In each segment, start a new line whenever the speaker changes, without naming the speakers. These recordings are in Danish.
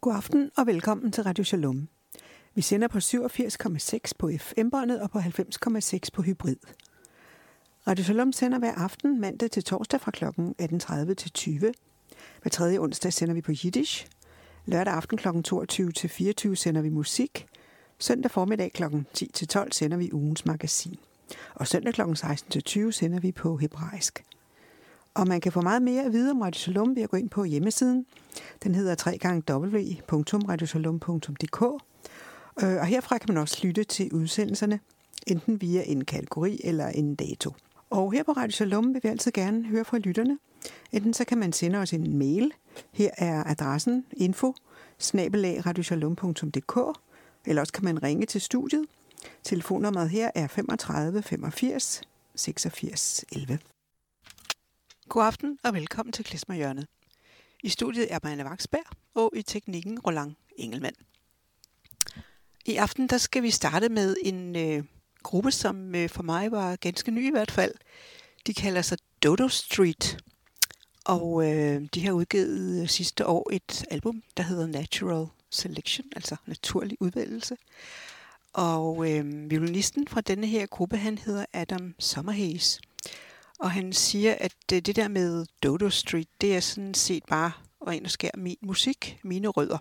God aften og velkommen til Radio Shalom. Vi sender på 87,6 på FM-båndet og på 90,6 på hybrid. Radio Shalom sender hver aften mandag til torsdag fra kl. 18.30 til 20. Hver tredje onsdag sender vi på Yiddish. Lørdag aften kl. 22 til 24 sender vi musik. Søndag formiddag kl. 10 til 12 sender vi ugens magasin. Og søndag kl. 16 til 20 sender vi på hebraisk. Og man kan få meget mere at vide om Radio Shalom ved at gå ind på hjemmesiden. Den hedder www.radioshalom.dk. Og herfra kan man også lytte til udsendelserne, enten via en kategori eller en dato. Og her på Radio Shalom vil vi altid gerne høre fra lytterne. Enten så kan man sende os en mail. Her er adressen info@radioshalom.dk. Eller også kan man ringe til studiet. Telefonnummeret her er 35 85 86 11. God aften og velkommen til Klezmerhjørnet. I studiet er Marianne Vaksberg og i teknikken Roland Engelmann. I aften der skal vi starte med en gruppe, som for mig var ganske ny i hvert fald. De kalder sig Dodo Street, og de har udgivet sidste år et album, der hedder Natural Selection, altså naturlig udvælgelse. Og violinisten fra denne her gruppe, han hedder Adam Summerhays. Og han siger, at det der med Dodo Street, det er sådan set bare ren og skær min musik, mine rødder.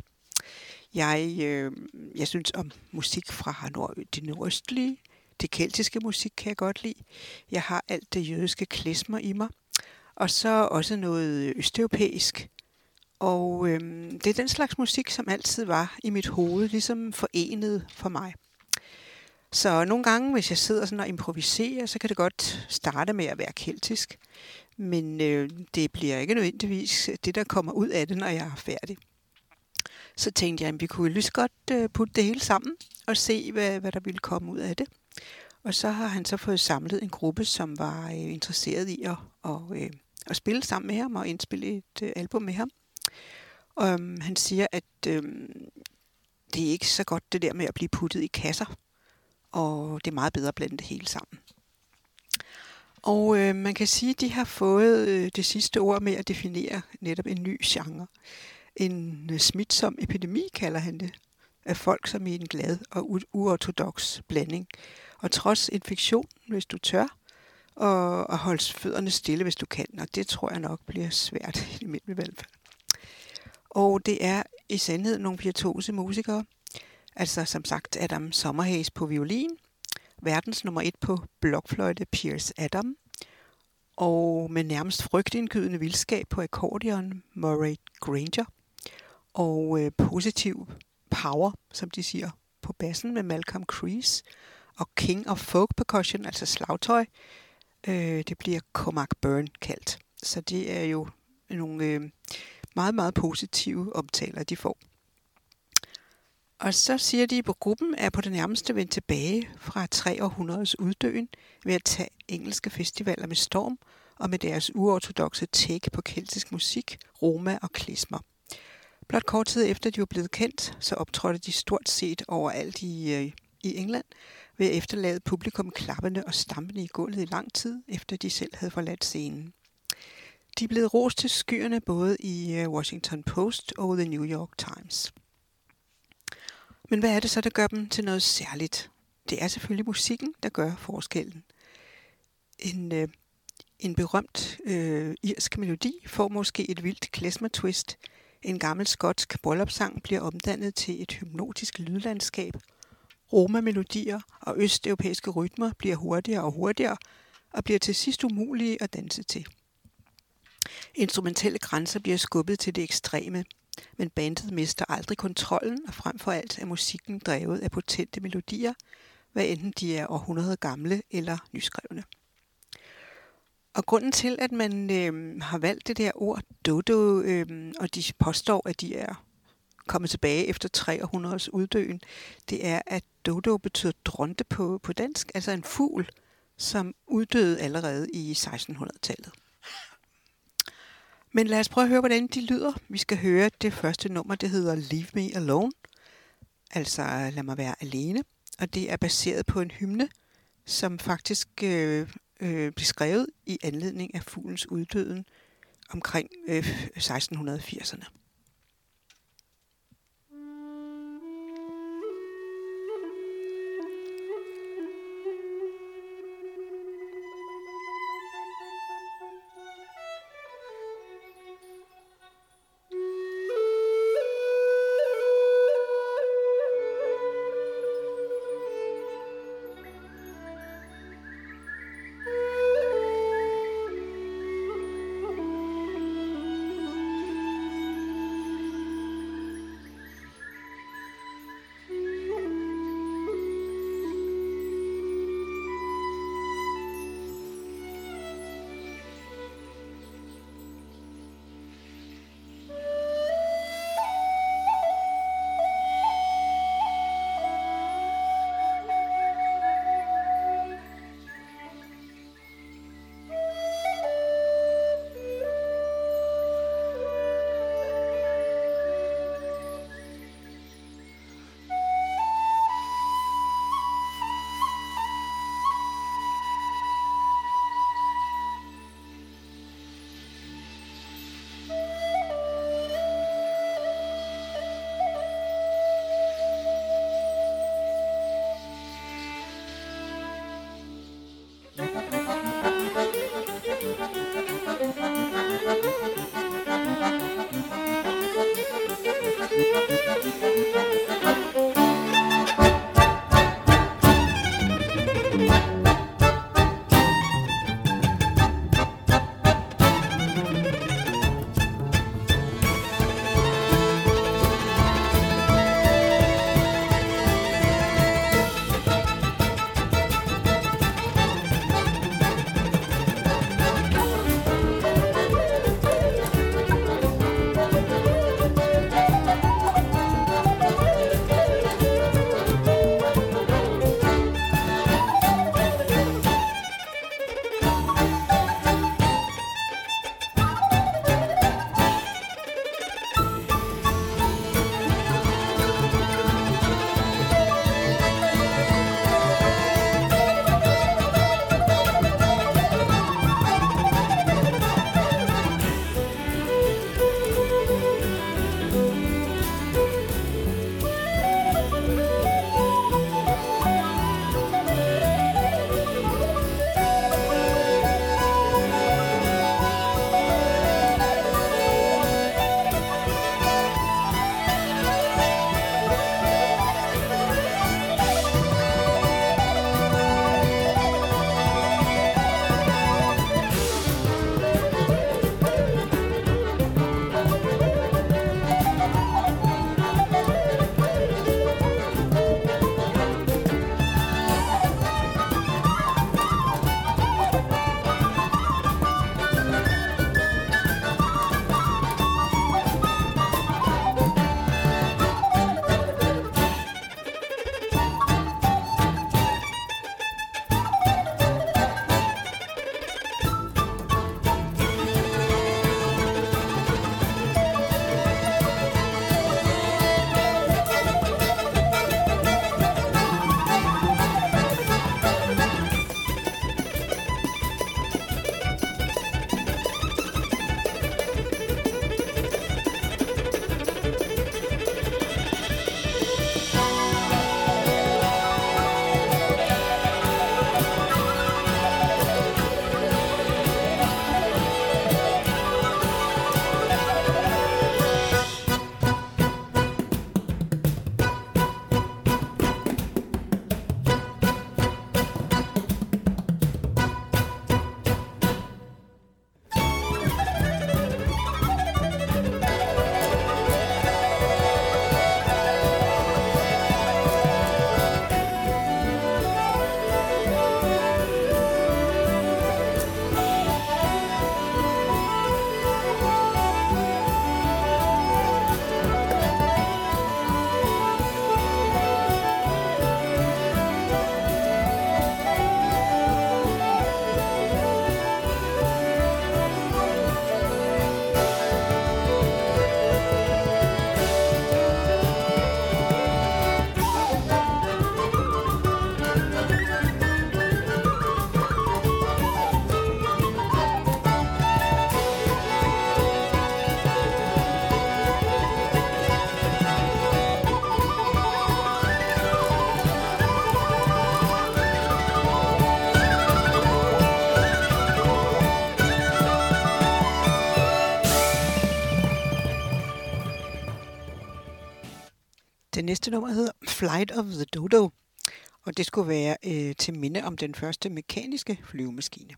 Jeg synes om musik fra det nordøstlige, det keltiske musik kan jeg godt lide. Jeg har alt det jødiske klezmer i mig, og så også noget østeuropæisk. Og det er den slags musik, som altid var i mit hoved, ligesom forenet for mig. Så nogle gange, hvis jeg sidder sådan og improviserer, så kan det godt starte med at være keltisk. Men det bliver ikke nødvendigvis det, der kommer ud af det, når jeg er færdig. Så tænkte jeg, at vi kunne lige så godt putte det hele sammen og se, hvad der ville komme ud af det. Og så har han så fået samlet en gruppe, som var interesseret i at spille sammen med ham og indspille et album med ham. Og han siger, at det er ikke så godt det der med at blive puttet i kasser. Og det er meget bedre at blande det hele sammen. Og man kan sige, at de har fået det sidste ord med at definere netop en ny genre. En smitsom epidemi, kalder han det, af folk som i en glad og uortodoks blanding. Og trods infektion, hvis du tør, og holde fødderne stille, hvis du kan. Og det tror jeg nok bliver svært, i hvert fald. Og det er i sandhed nogle virtuose musikere. Altså som sagt Adam Summerhays på violin, verdens nummer 1 på blokfløjte Piers Adam, og med nærmest frygtindgydende vildskab på akkordeon Murray Granger, og positiv power, som de siger, på bassen med Malcolm Crease, og King of Folk Percussion, altså slagtøj, det bliver Cormac Byrne kaldt. Så det er jo nogle meget, meget positive omtaler, de får. Og så siger de, at gruppen er på det nærmeste vendt tilbage fra 3 århundreders uddøen ved at tage engelske festivaler med storm og med deres uortodokse take på keltisk musik, roma og klezmer. Blot kort tid efter de var blevet kendt, så optrådte de stort set overalt i England ved at efterlade publikum klappende og stampende i gulvet i lang tid, efter de selv havde forladt scenen. De er blevet rost til skyerne både i Washington Post og The New York Times. Men hvad er det så, der gør dem til noget særligt? Det er selvfølgelig musikken, der gør forskellen. En berømt irsk melodi får måske et vildt klezmer-twist. En gammel skotsk bryllupssang bliver omdannet til et hypnotisk lydlandskab. Roma-melodier og østeuropæiske rytmer bliver hurtigere og hurtigere og bliver til sidst umulige at danse til. Instrumentelle grænser bliver skubbet til det ekstreme. Men bandet mister aldrig kontrollen, og frem for alt er musikken drevet af potente melodier, hvad enten de er århundreder gamle eller nyskrevne. Og grunden til, at man har valgt det der ord dodo, og de påstår, at de er kommet tilbage efter 3 århundreders uddøen, det er, at dodo betyder dronte på dansk, altså en fugl, som uddøde allerede i 1600-tallet. Men lad os prøve at høre, hvordan de lyder. Vi skal høre det første nummer, det hedder Leave Me Alone, altså lad mig være alene. Og det er baseret på en hymne, som faktisk blev skrevet i anledning af fuglens uddøden omkring 1680'erne. næste nummer hedder Flight of the Dodo, og det skulle være til minde om den første mekaniske flyvemaskine.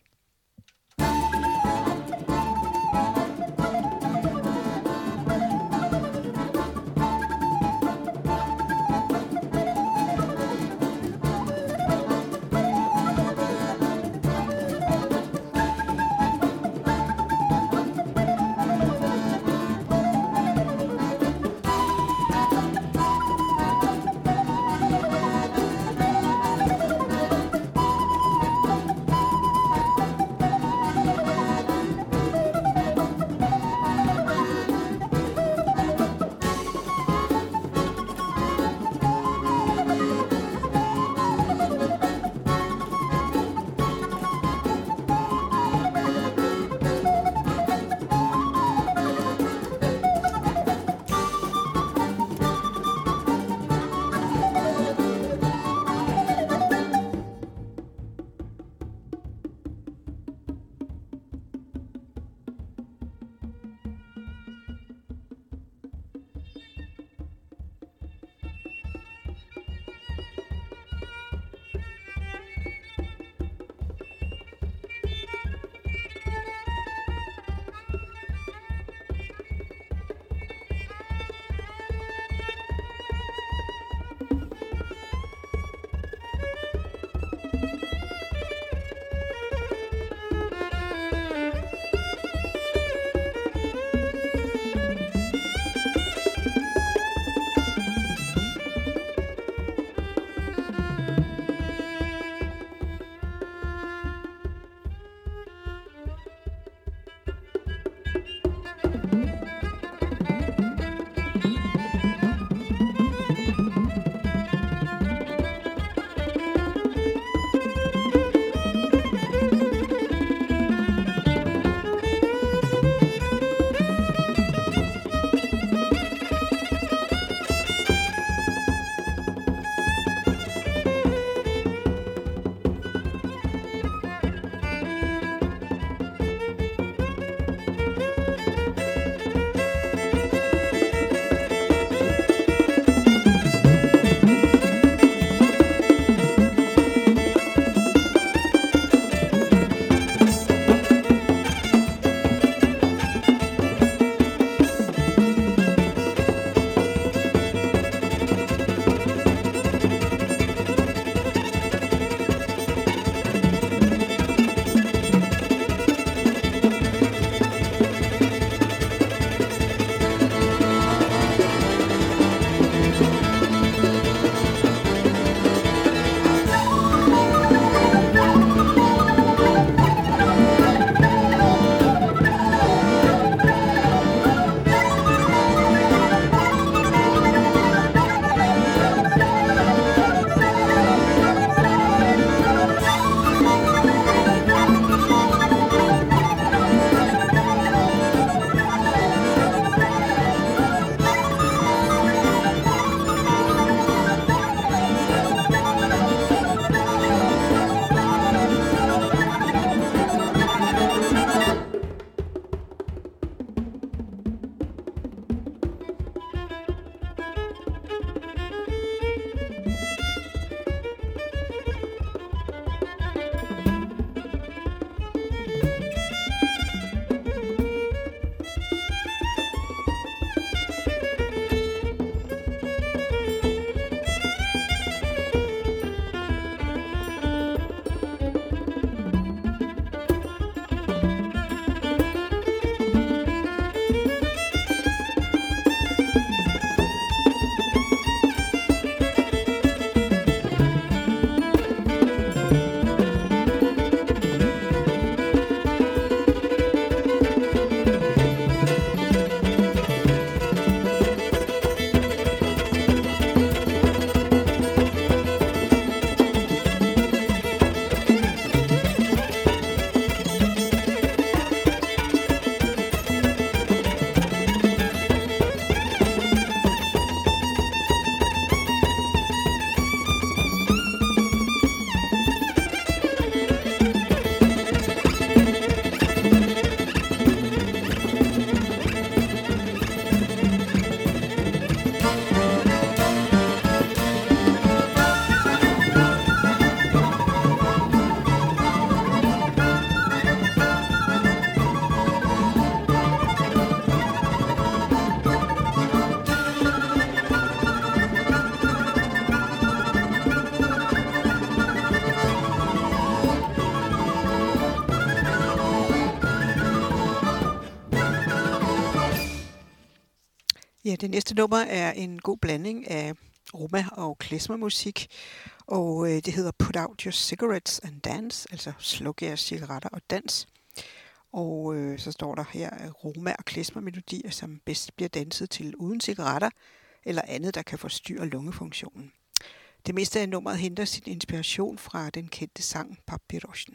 Ja, det næste nummer er en god blanding af Roma- og klezmermusik, og det hedder Put Out Your Cigarettes and Dance, altså sluk jeres cigaretter og dans. Og så står der her Roma- og klezmermelodier, som bedst bliver danset til uden cigaretter eller andet, der kan forstyrre lungefunktionen. Det meste af nummeret henter sin inspiration fra den kendte sang Papiroshen.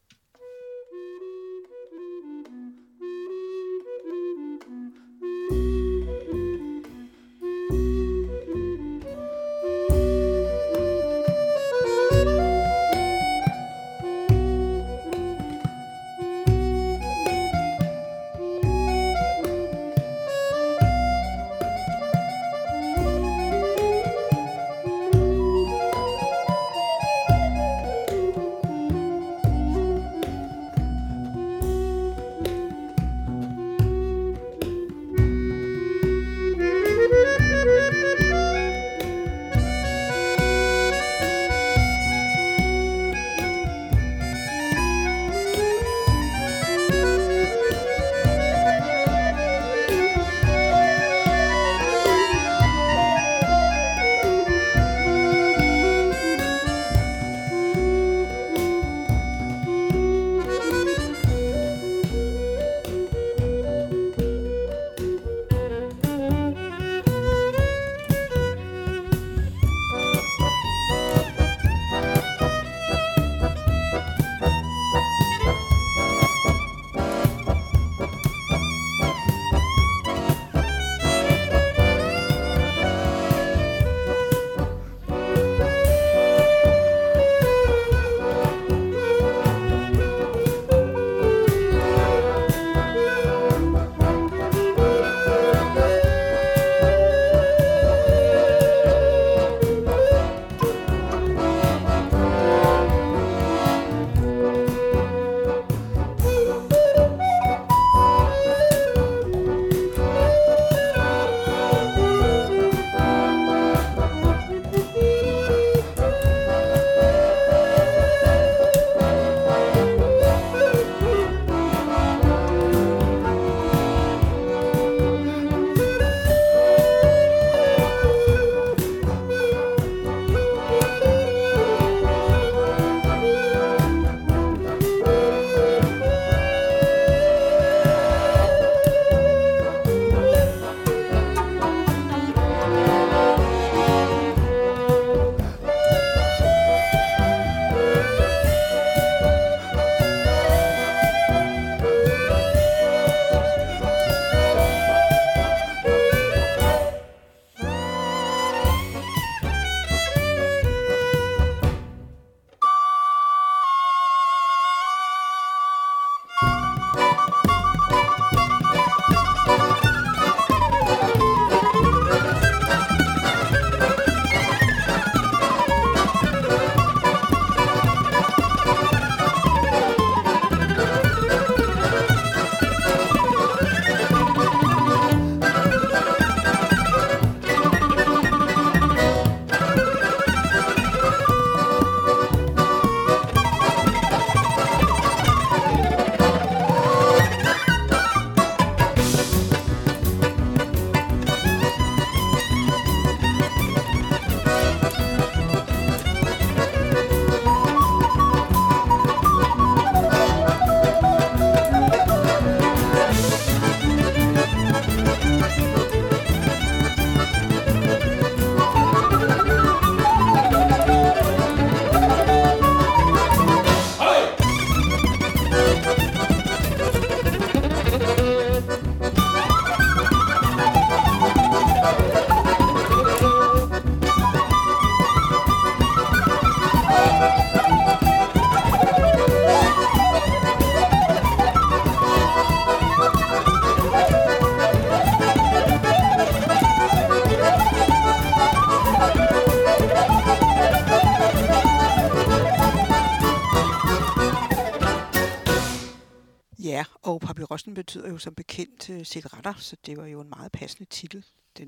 Ja, og papyrossen betyder jo som bekendt cigaretter, så det var jo en meget passende titel,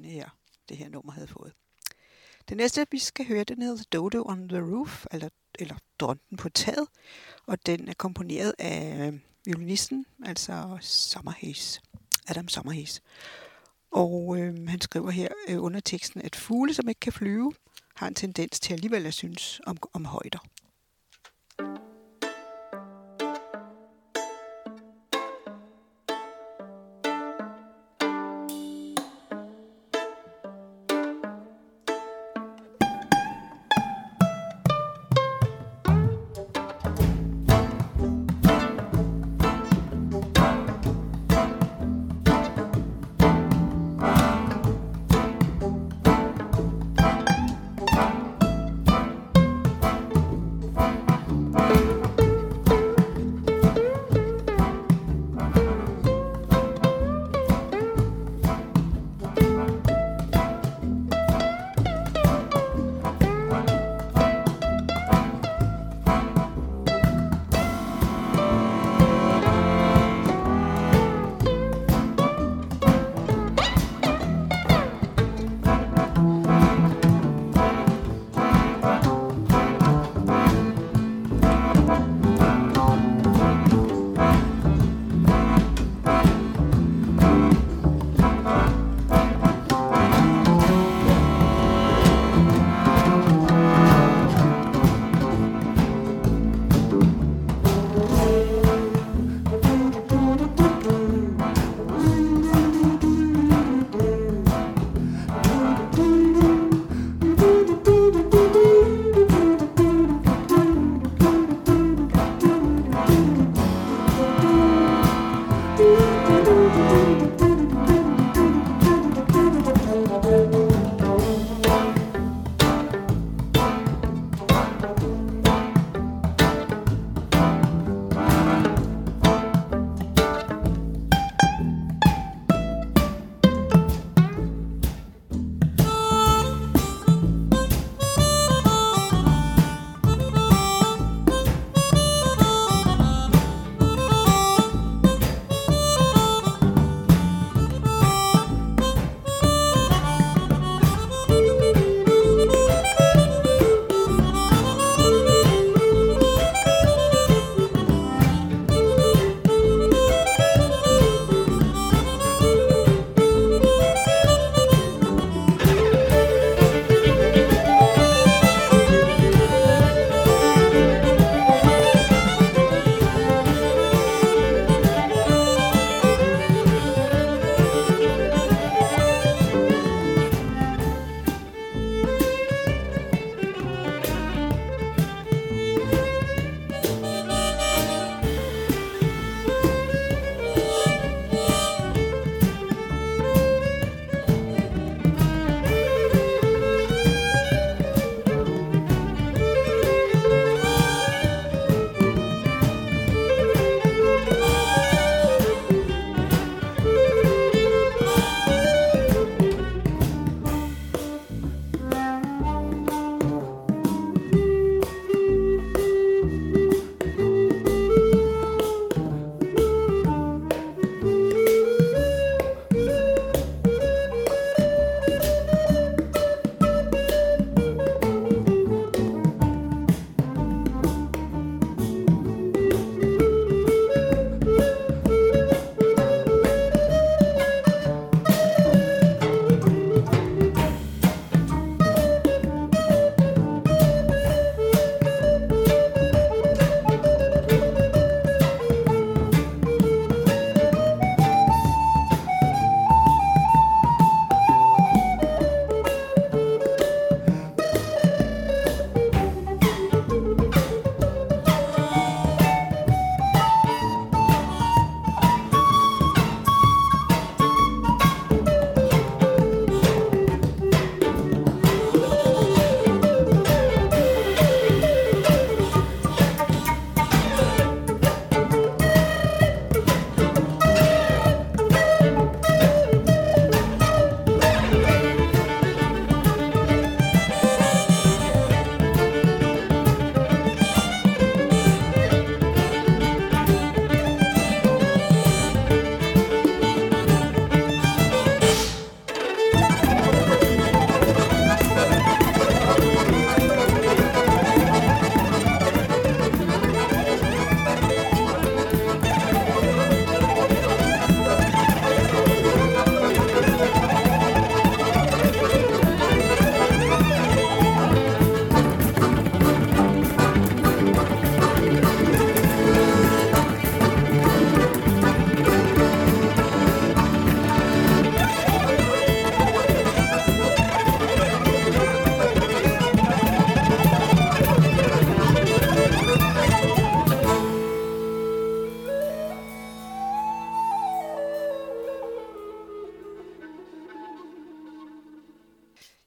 det her nummer havde fået. Det næste, vi skal høre, den hedder Dodo on the Roof, eller Dronten på taget, og den er komponeret af violinisten, altså Adam Summerhays. Og han skriver her under teksten, at fugle, som ikke kan flyve, har en tendens til alligevel at synes om højder.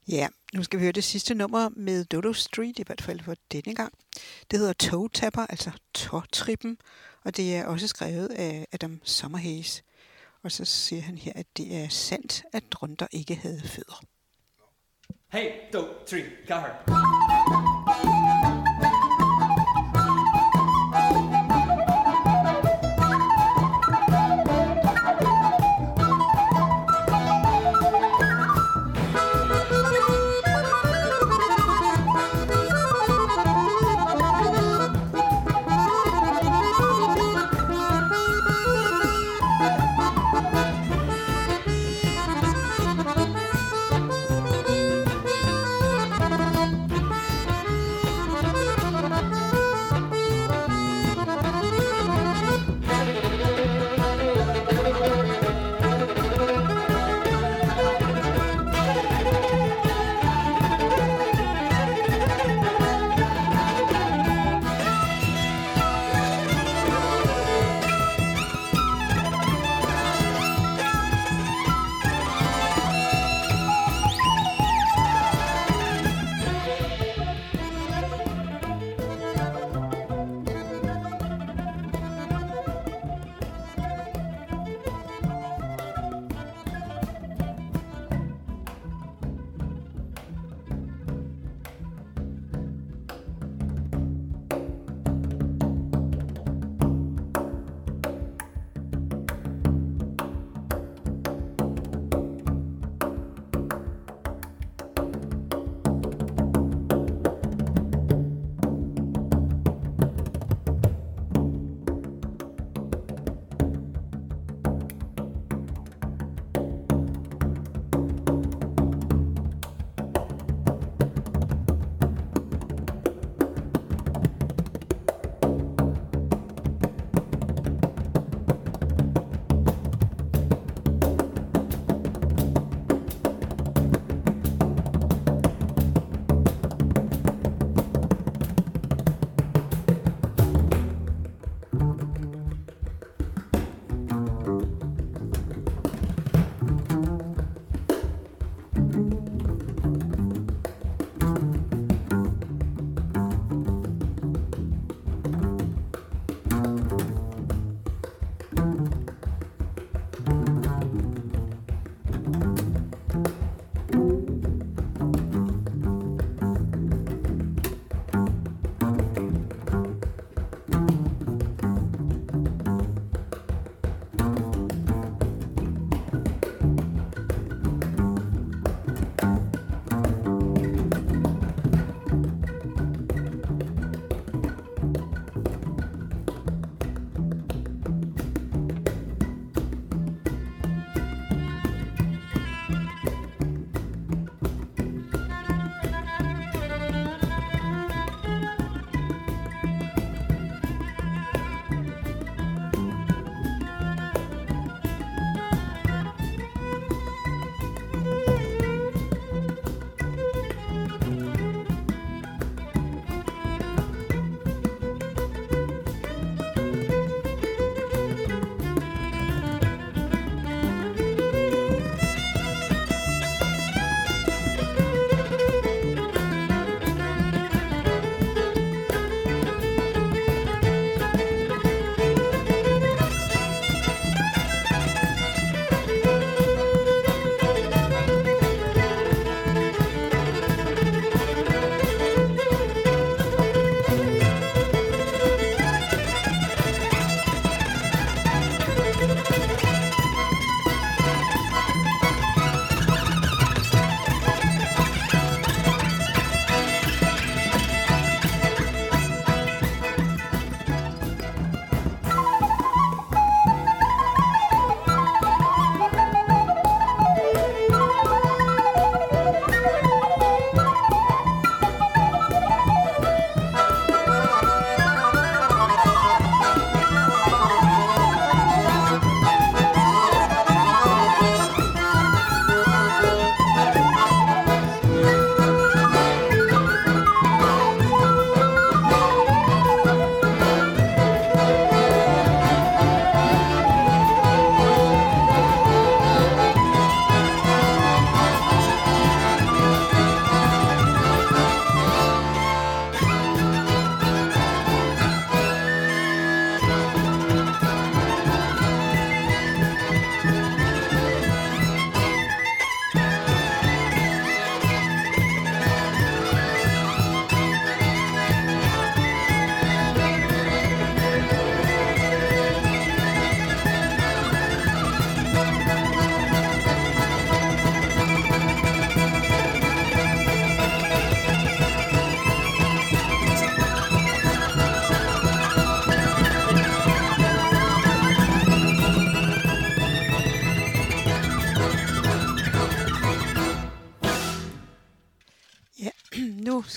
Ja, nu skal vi høre det sidste nummer med Dodo Street, i hvert fald for denne gang. Det hedder Toe Tapper, altså tåtrippen, og det er også skrevet af Adam Summerhays. Og så siger han her, at det er sandt, at drønter ikke havde fødder.
Hey, 2, 3, got her.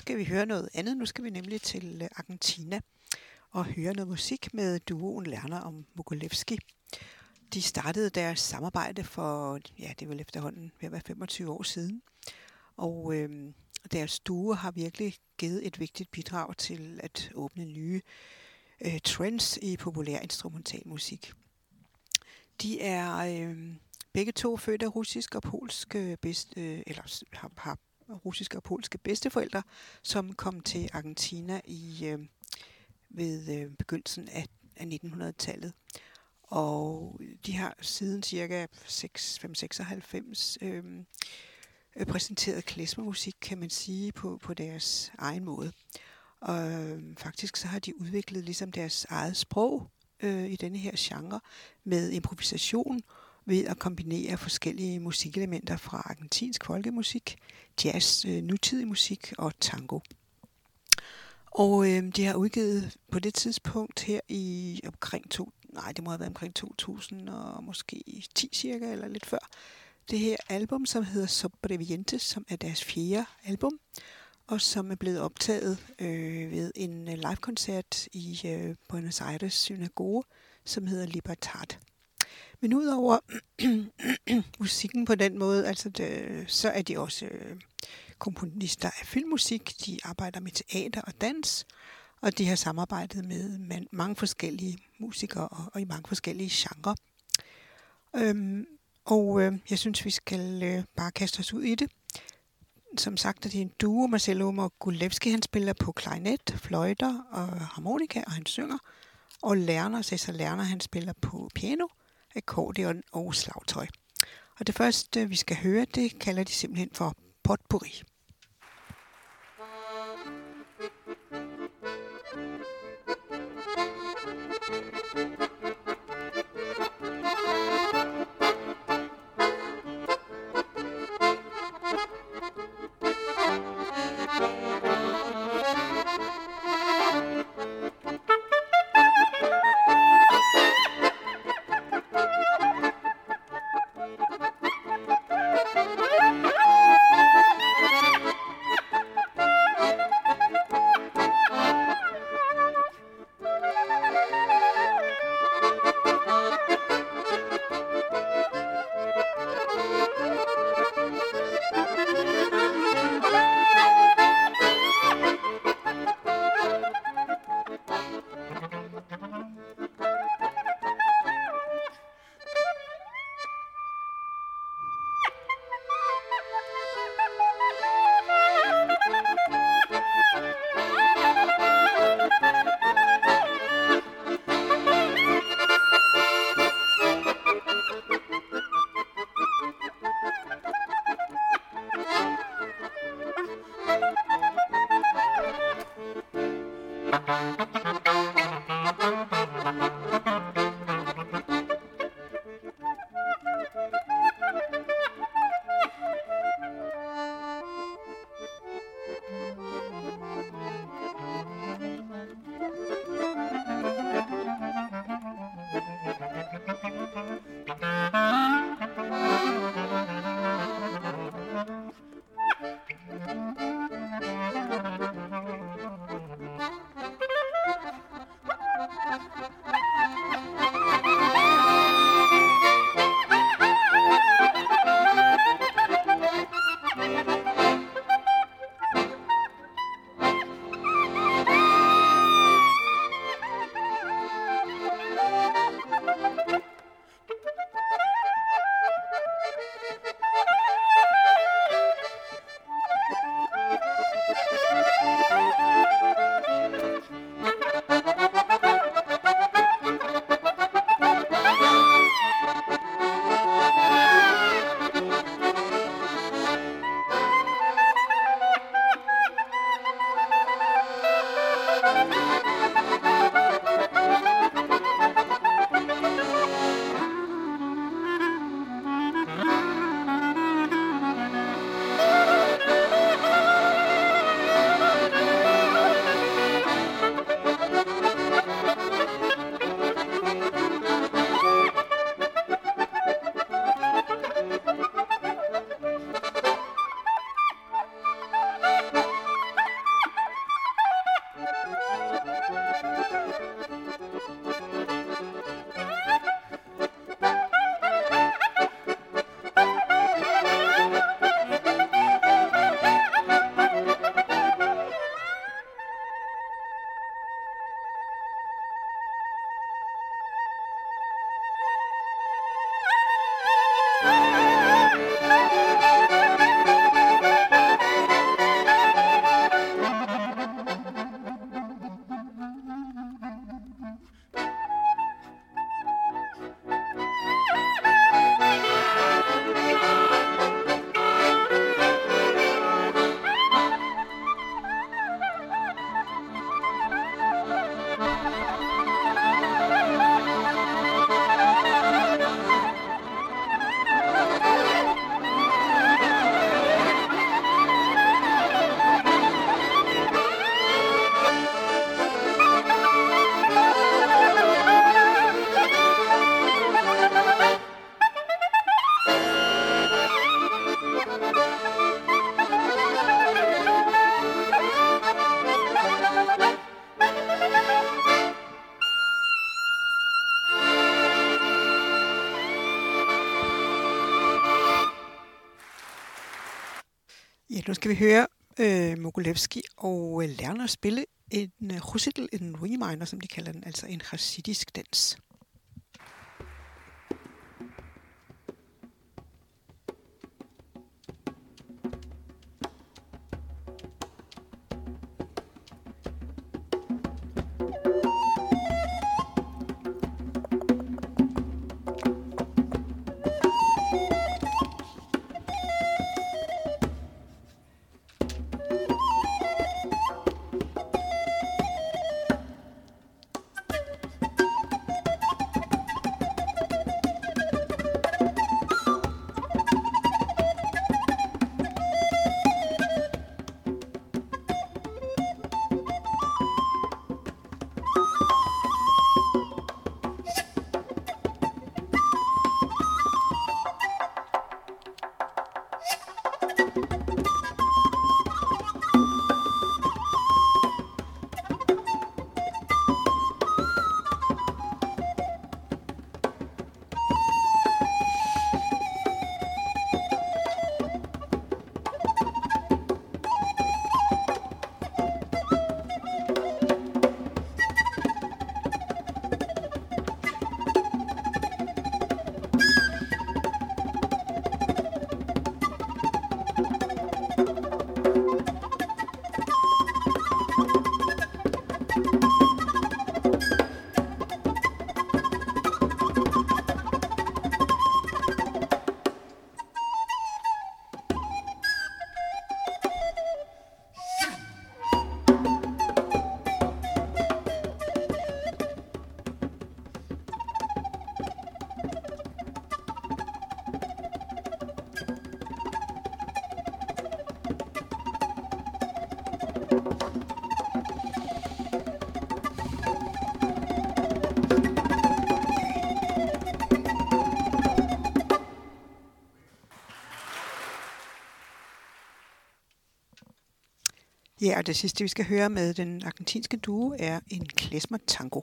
skal vi høre noget andet. Nu skal vi nemlig til Argentina og høre noget musik med duoen Lerner og Mogilevski. De startede deres samarbejde for, ja, det er vel efterhånden ved at være 25 år siden. Og deres duo har virkelig givet et vigtigt bidrag til at åbne nye trends i populær instrumentalmusik. De er begge to født af russiske og polske har russiske og polske bedsteforældre, som kom til Argentina ved begyndelsen af 1900-tallet. Og de har siden ca. 596 præsenteret klezmermusik, kan man sige, på deres egen måde. Og faktisk så har de udviklet ligesom deres eget sprog i denne her genre med improvisation ved at kombinere forskellige musikelementer fra argentinsk folkemusik, jazz, nutidig musik og tango. Og de har udgivet på det tidspunkt her i omkring 2000 og måske 10 cirka, eller lidt før, det her album, som hedder Sobrevivientes, som er deres 4. album, og som er blevet optaget ved en live-koncert i Buenos Aires synagoge, som hedder Libertad. Men udover musikken på den måde, så er de også komponister af filmmusik. De arbejder med teater og dans, og de har samarbejdet med mange forskellige musikere og i mange forskellige genrer. Jeg synes, vi skal bare kaste os ud i det. Som sagt er det en duo. Marcelo Mogilevski, han spiller på klarinet, fløjter og harmonika, og han synger. Og Cesar Lerner, han spiller på piano, akkordeon og slagtøj. Og det første, vi skal høre, det kalder de simpelthen for potpourri. Ja, nu skal vi høre Mogilevski og lære at spille en recital, en reminder, som de kalder den, altså en chassidisk dans. Ja, og det sidste, vi skal høre med den argentinske duo, er en klezmer tango.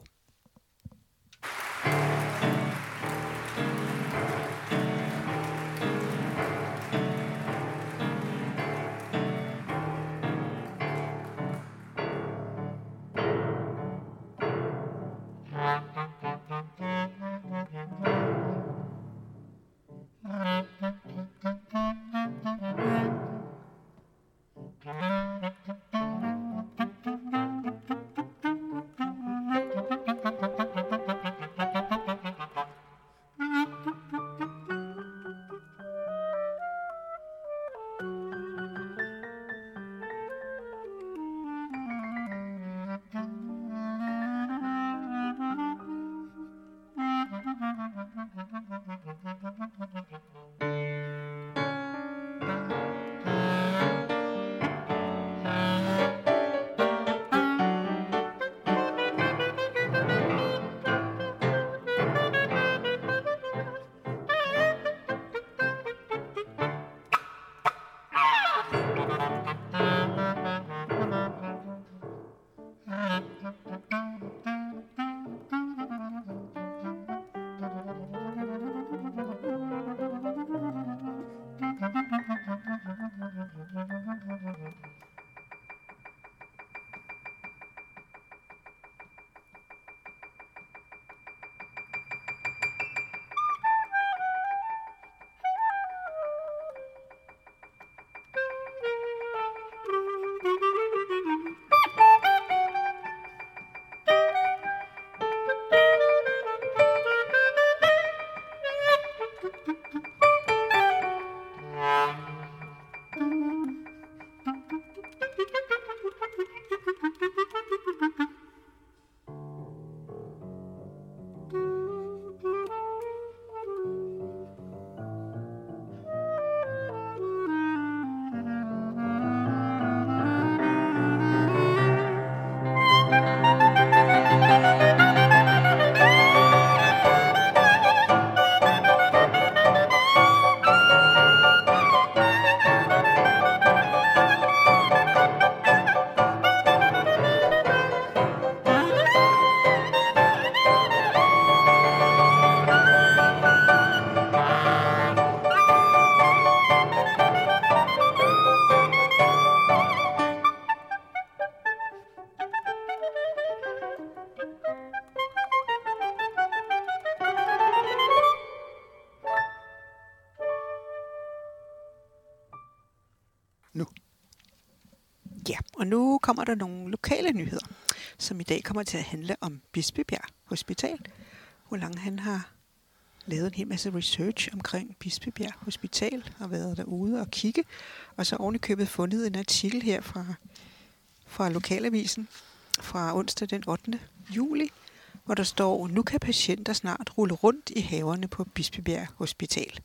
Ja, og nu kommer der nogle lokale nyheder, som i dag kommer til at handle om Bispebjerg Hospital. Hvor langt han har lavet en hel masse research omkring Bispebjerg Hospital og været derude og kigge. Og så oven i købet fundet en artikel her fra Lokalavisen fra onsdag den 8. juli, hvor der står, nu kan patienter snart rulle rundt i haverne på Bispebjerg Hospital.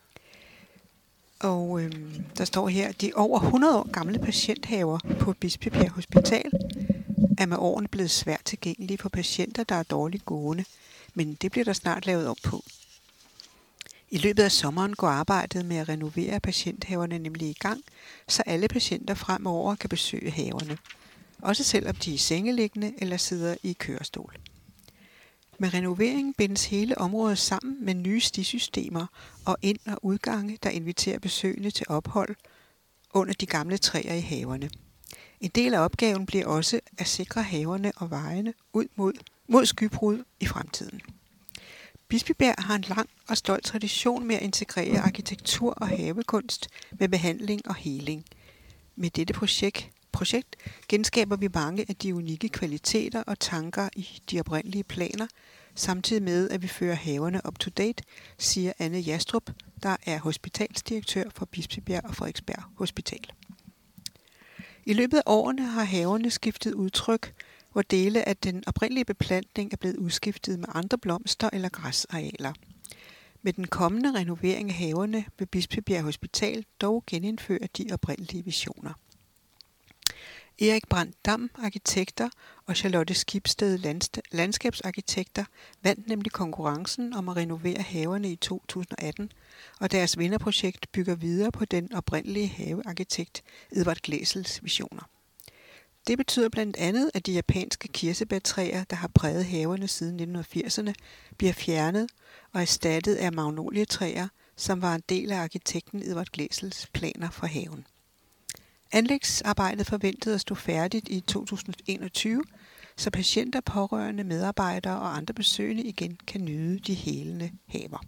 Og der står her, de over 100 år gamle patienthaver på Bispebjerg Hospital er med årene blevet svært tilgængelige for patienter, der er dårligt gående, men det bliver der snart lavet op på. I løbet af sommeren går arbejdet med at renovere patienthaverne nemlig i gang, så alle patienter fremover kan besøge haverne, også selvom de er sengeliggende eller sidder i kørestol. Med renoveringen bindes hele området sammen med nye stisystemer og ind- og udgange, der inviterer besøgende til ophold under de gamle træer i haverne. En del af opgaven bliver også at sikre haverne og vejene ud mod skybrud i fremtiden. Bispebjerg har en lang og stolt tradition med at integrere arkitektur og havekunst med behandling og heling. Med dette projekt genskaber vi mange af de unikke kvaliteter og tanker i de oprindelige planer, samtidig med, at vi fører haverne up to date, siger Anne Jastrup, der er hospitalsdirektør for Bispebjerg og Frederiksberg Hospital. I løbet af årene har haverne skiftet udtryk, hvor dele af den oprindelige beplantning er blevet udskiftet med andre blomster eller græsarealer. Med den kommende renovering af haverne vil Bispebjerg Hospital dog genindføre de oprindelige visioner. Erik Brandt Dam Arkitekter og Charlotte Skibsted Landskabsarkitekter vandt nemlig konkurrencen om at renovere haverne i 2018, og deres vinderprojekt bygger videre på den oprindelige havearkitekt Edvard Glæsels visioner. Det betyder blandt andet, at de japanske kirsebærtræer, der har præget haverne siden 1980'erne, bliver fjernet og erstattet af magnolietræer, som var en del af arkitekten Edvard Glæsels planer for haven. Anlægsarbejdet forventet at stå færdigt i 2021, så patienter, pårørende, medarbejdere og andre besøgende igen kan nyde de helende haver.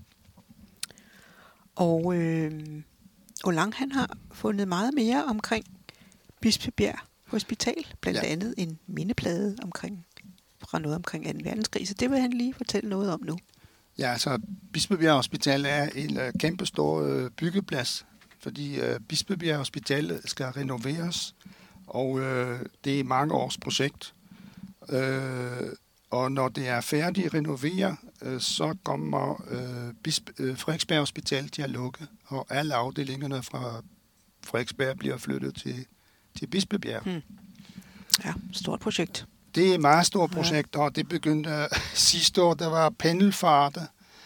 Og Olang han har fundet meget mere omkring Bispebjerg Hospital, blandt andet en mindeplade fra noget omkring 2. verdenskrig, så det vil han lige fortælle noget om nu.
Ja, altså Bispebjerg Hospital er en kæmpestor byggeplads, fordi Bispebjerg Hospital skal renoveres, og det er mange års projekt. Og når det er færdigt renoveret, så kommer Frederiksberg Hospital til at lukke, og alle afdelingerne fra Frederiksberg bliver flyttet til Bispebjerg.
Ja, stort projekt.
Det er et meget stort projekt, og det begyndte sidste år, der var pendelfarter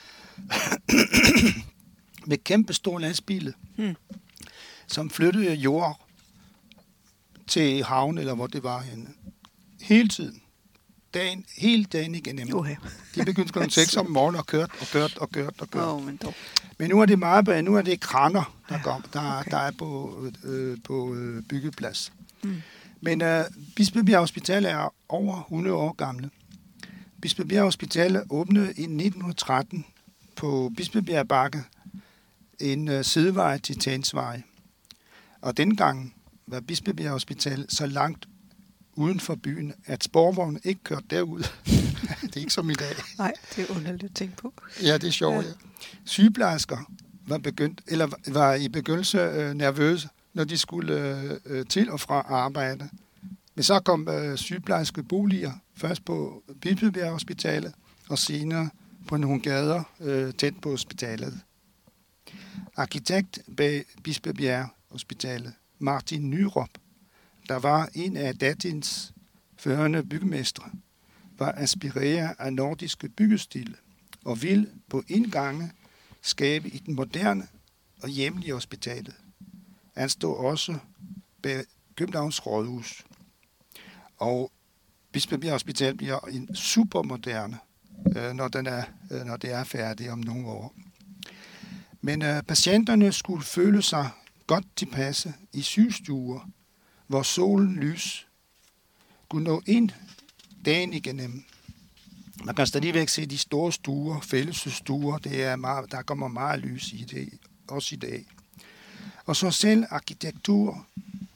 med kæmpe store lastbiler, som flyttede jord til havn, eller hvor det var henne. Hele tiden. Hele dagen igennem. De begyndte kl. 6 om morgenen og kørte. Men nu er det meget, nu er det kraner, der er på byggeplads. Men Bispebjerg Hospital er over 100 år gamle. Bispebjerg Hospital åbnede i 1913 på Bispebjerg Bakke, en sidevej til Tagensvej. Og dengang var Bispebjerg Hospital så langt uden for byen, at sporvognen ikke kørte derud. Det er ikke som i dag.
Nej, det er underligt at tænke på.
Ja, det er sjovt. Ja. Sygeplejersker var i begyndelse nervøse, når de skulle til og fra arbejde. Men så kom sygeplejerske boliger, først på Bispebjerg Hospitalet, og senere på nogle gader tæt på hospitalet. Arkitekt bag Bispebjerg Hospitalet, Martin Nyrop, der var en af datidens førende byggemestre, var inspireret af nordiske byggestil og ville på en gang skabe i den moderne og hjemlige hospitalet. Han stod også bag Københavns Rådhus. Og Bispebjerg Hospital bliver en supermoderne, når det er færdigt om nogle år. Men patienterne skulle føle sig godt tilpasse i sygestuer, hvor solen lys kunne nå ind dagen igennem. Man kan stadigvæk se de store stuer, fællesstuer, der kommer meget lys i det, også i dag. Og så selv arkitektur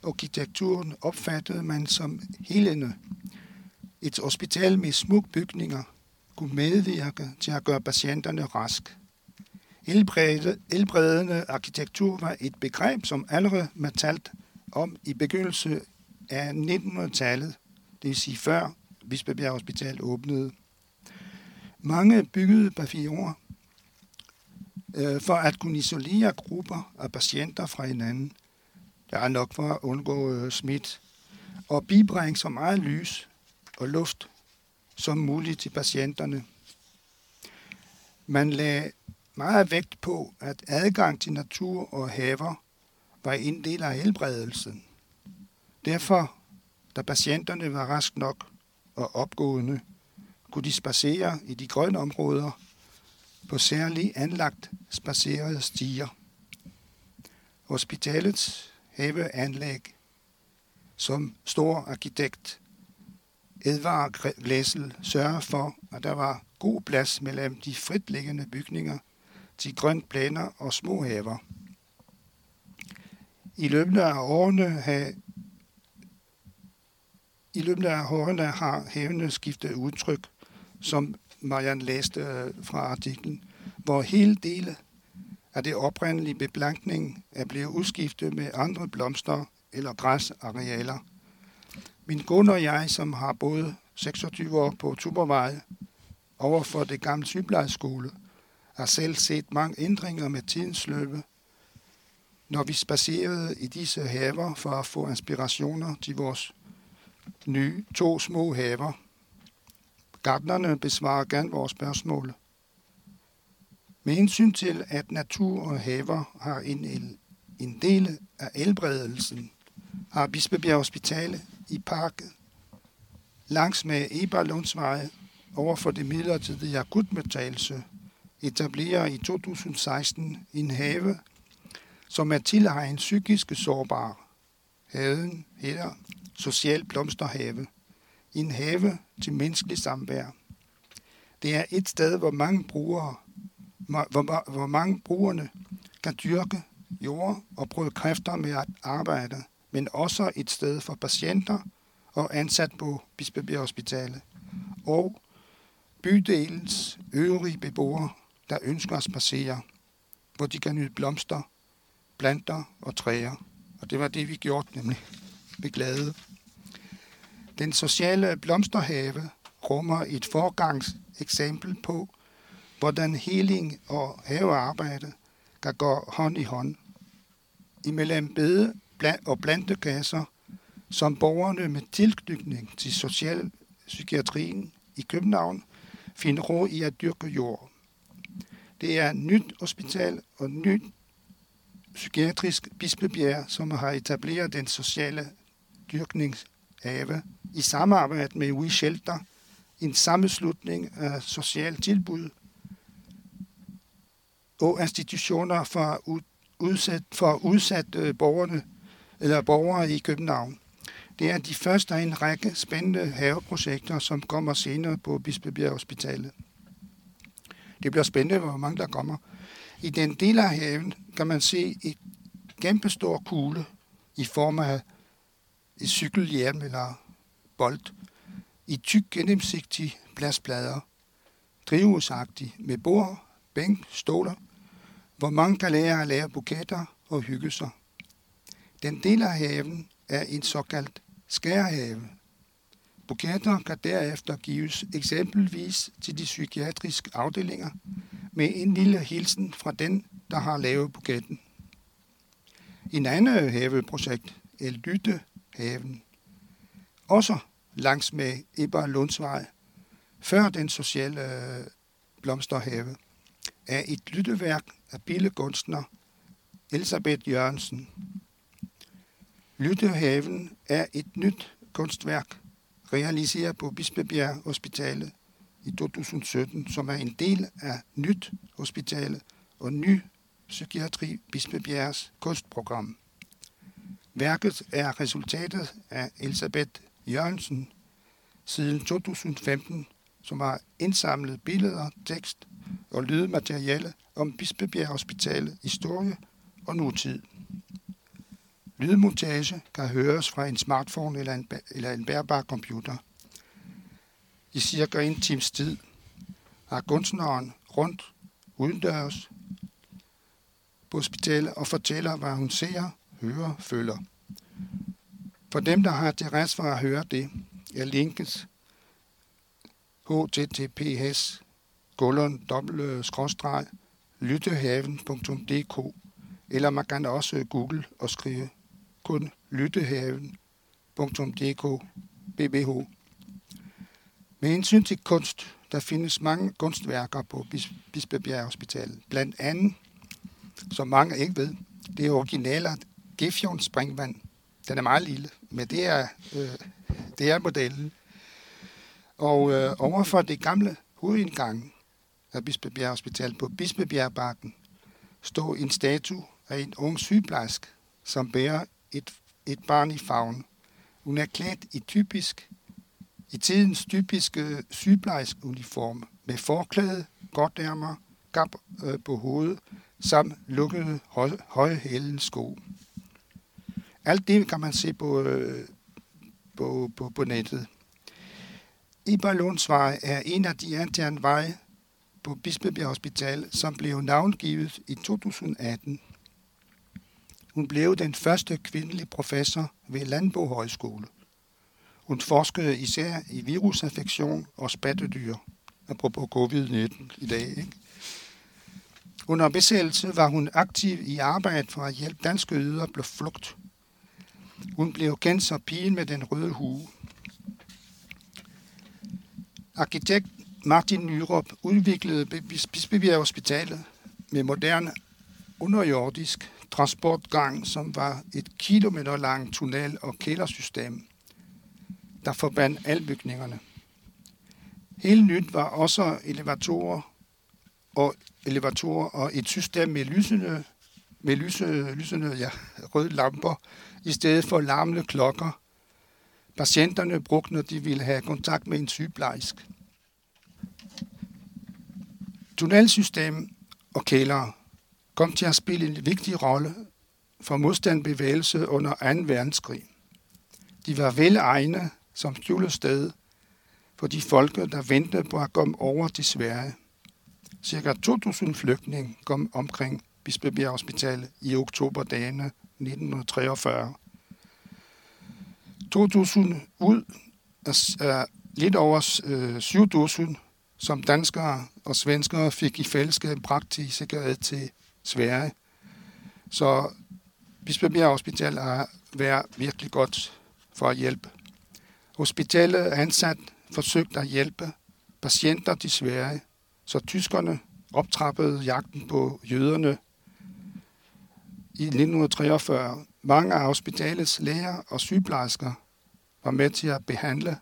arkitekturen opfattede man som helende. Et hospital med smukke bygninger kunne medvirke til at gøre patienterne rask. Helbredende arkitektur var et begreb, som allerede man talt om i begyndelsen af 1900-tallet, det vil sige før Bispebjerg Hospital åbnede. Mange byggede pavilloner for at kunne isolere grupper af patienter fra hinanden. Der er nok for at undgå smitte og bibringe så meget lys og luft som muligt til patienterne. Man lagde meget vægt på, at adgang til natur og haver var en del af helbredelsen. Derfor, da patienterne var rask nok og opgående, kunne de spacere i de grønne områder på særligt anlagt spacerede stier. Hospitalets haveanlæg, som stor arkitekt Edvard Glæsel sørger for, at der var god plads mellem de fritliggende bygninger til grønt planer og små haver. I løbet af årene har havene skiftet udtryk, som Marianne læste fra artiklen, hvor hele dele af det oprindelige beplankning er blevet udskiftet med andre blomster eller græsarealer. Min kone og jeg, som har boet 26 år på Tuborgvej overfor det gamle sygeplejerskole, har selv set mange ændringer med tidens løbe. Når vi spacerede i disse haver for at få inspirationer til vores nye 2 små haver. Gartnerne besvarer gerne vores spørgsmål. Med hensyn til, at natur og haver har en del af helbredelsen, har Bispebjerg Hospital i parket langs med Eberlundsvej overfor det midlertidige akutmodtagelse etablerer i 2016 en have, som er tilegnet psykisk sårbare. Haven hedder Social Blomsterhave. En have til menneskelig samvær. Det er et sted, hvor mange brugerne kan dyrke jord og prøve kræfter med at arbejde, men også et sted for patienter og ansat på Bispebjerg Hospitalet og bydelens øvrige beboere, der ønsker at spacere, hvor de kan nyde blomster, planter og træer. Og det var det, vi gjorde, nemlig vi glade. Den sociale blomsterhave rummer et forgangseksempel på, hvordan heling og havearbejde kan gå hånd i hånd. Imellem bede og plantekasser, som borgerne med tilknytning til socialpsykiatrien i København finder råd i at dyrke jord. Det er et nyt hospital og nyt psykiatrisk Bispebjerg, som har etableret den sociale dyrkningshave i samarbejde med We Shelter, en sammenslutning af sociale tilbud og institutioner for udsatte borgere i København. Det er de første af en række spændende haveprojekter, som kommer senere på Bispebjerg Hospitalet. Det bliver spændende, hvor mange der kommer. I den del af haven kan man se et kæmpestor kugle i form af et cykelhjelm eller bold i tyk gennemsigtig glasplader, drivhusagtig med bord, bænk, stoler, hvor mange kan lære at lave buketter og hygge sig. Den del af haven er en såkaldt skærehave. Buketter kan derefter gives eksempelvis til de psykiatriske afdelinger med en lille hilsen fra den, der har lavet buketten. En anden haveprojekt er Lyttehaven, også langs med Eberlundsvej, før den sociale blomsterhave, er et lytteværk af billedkunstner Elisabeth Jørgensen. Lyttehaven er et nyt kunstværk, realiseret på Bispebjerg Hospitalet i 2017, som er en del af Nyt Hospitalet og Ny Psykiatri Bispebjergs kunstprogram. Værket er resultatet af Elisabeth Jørgensen siden 2015, som har indsamlet billeder, tekst og lydmateriale om Bispebjerg Hospitalet historie og nutid. Lydmontage kan høres fra en smartphone eller en bærbar computer. I cirka en times tid er kunstneren rundt udendørs på hospitalet og fortæller, hvad hun ser, hører, føler. For dem, der har interesse for at høre det, er linket https://lyttehaven.dk, eller man kan også google og skrive kun lyttehaven.dk bbh. Med hensyn til kunst, der findes mange kunstværker på Bispebjerg Hospital. Blandt andet, som mange ikke ved, det er originaler Gefjons springvand. Den er meget lille, men det er modellen. Og overfor det gamle hovedindgang af Bispebjerg Hospital på Bispebjergbakken står en statue af en ung sygeplejerske, som bærer et barn i favn. Hun er klædt i tidens typiske sygeplejerskeuniform med forklæde, godtærmer, kap på hovedet samt lukkede højhælende sko. Alt det kan man se på nettet. Iberlundsvej er en af de interne veje på Bispebjerg Hospital, som blev navngivet i 2018. Hun blev den første kvindelige professor ved Landbo Højskole. Hun forskede især i virusinfektion og spattedyr, apropos covid-19 i dag. Ikke? Under besættelse var hun aktiv i arbejdet for at hjælpe danske jøder på flugt. Hun blev kendt som pigen med den røde hue. Arkitekt Martin Nyrop udviklede Bispebjerg Hospitalet med moderne underjordisk transportgang, som var et kilometerlang tunnel- og kældersystem, der forbandt alle bygningerne. Helt nyt var også elevatorer og et system med lysende røde lamper i stedet for larmende klokker. Patienterne brugte, når de ville have kontakt med en sygeplejerske. Tunnelsystem og kældre kom til at spille en vigtig rolle for modstandsbevægelse under 2. verdenskrig. De var velegne som skjulested for de folke, der ventede på at komme over til Sverige. Cirka 2.000 flygtninge kom omkring Bispebjerg Hospital i oktoberdagene 1943. 2.000 ud af lidt over 7.000, som danskere og svenskere fik i fællesskab bragt i sikkerhed til Sverige. Så Bispebjerg Hospital har været virkelig godt for at hjælpe. Hospitalet ansat forsøgte at hjælpe patienter til Sverige, så tyskerne optrappede jagten på jøderne i 1943. Mange af hospitalets læger og sygeplejersker var med til at behandle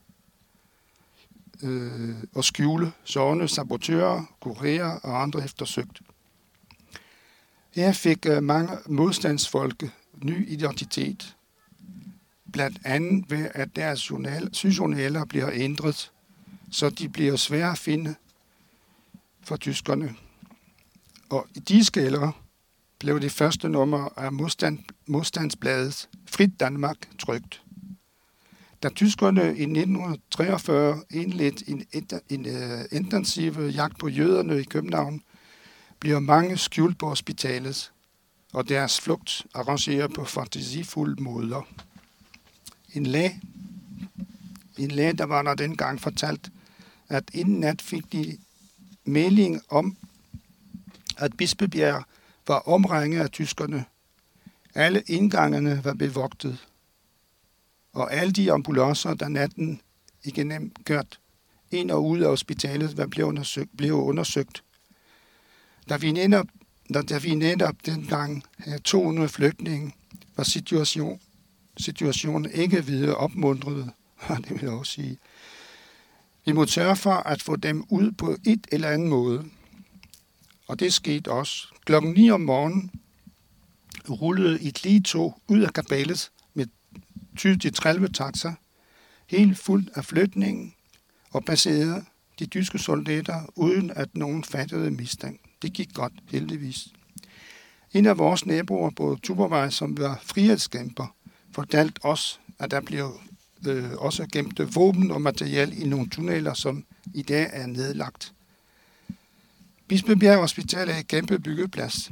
og skjule sårende sabotører, kurerer og andre eftersøgt. Her fik mange modstandsfolk ny identitet, blandt andet ved at deres sygejournaler bliver ændret, så de bliver svære at finde for tyskerne. Og i de skælder blev det første nummer af modstandsbladet Frit Danmark trykt. Da tyskerne i 1943 indledte en intensiv jagt på jøderne i København, bliver mange skjult på hospitalet, og deres flugt arrangeret på fantasifulde måder. En læge, der var der dengang fortalt, at inden nat fik de melding om, at Bispebjerg var omringet af tyskerne. Alle indgangene var bevogtet, og alle de ambulancer, der natten igennem kørt ind og ud af hospitalet, blev undersøgt. Da vi netop dengang havde 200 flygtninge, var situationen ikke videre opmuntret, det vil jeg også sige. Vi må sørge for at få dem ud på et eller andet måde. Og det skete også. Klokken 9 om morgenen rullede et ligetog ud af kabalet med 20-30 taxer, helt fuldt af flygtninge, og passerede de tyske soldater, uden at nogen fattede mistænkt. Det gik godt, heldigvis. En af vores naboer på Tuborgvej, som var frihedskæmper, fortalte os, at der blev også gemt våben og materiel i nogle tunneler, som i dag er nedlagt. Bispebjerg Hospital er en kæmpe byggeplads.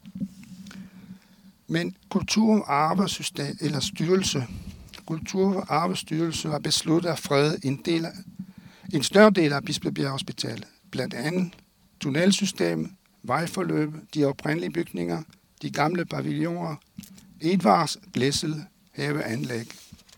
Men Kultur- og Arbejdsstyrelse har besluttet at frede en større del af Bispebjerg Hospital, blandt andet tunnelsystemet, vejforløb, de oprindelige bygninger, de gamle pavilloner, Edvards, Glæssel, haveanlæg.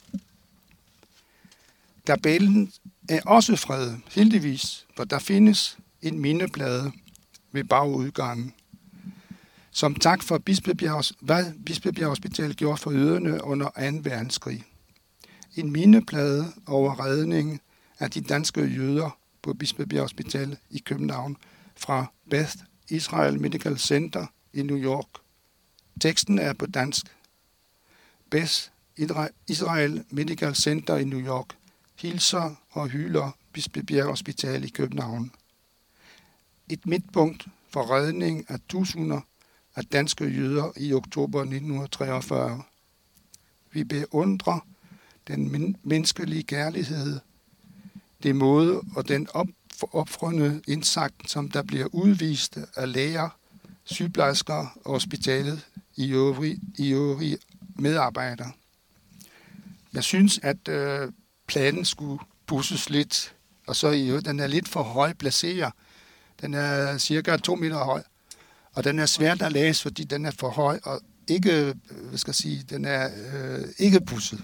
Kapellen er også fredet, heldigvis, for der findes en mindeplade ved bagudgangen. Som tak for hvad Bispebjerg Hospital gjorde for jøderne under 2. verdenskrig. En mindeplade over redningen af de danske jøder på Bispebjerg Hospital i København fra Beth Israel Medical Center i New York. Teksten er på dansk. Beth Israel Medical Center i New York hilser og hylder Bispebjerg Hospital i København. Et midtpunkt for redning af tusinder af danske jøder i oktober 1943. Vi beundrer den menneskelige kærlighed, det måde og den opfrønede indsigt, som der bliver udvist af læger, sygeplejersker og hospitalet i øvrige medarbejdere. Jeg synes, at planen skulle pusses lidt, og så den er lidt for høj placeret. Den er cirka 2 meter høj, og den er svært at læse, fordi den er for høj, og ikke, den er ikke pusset.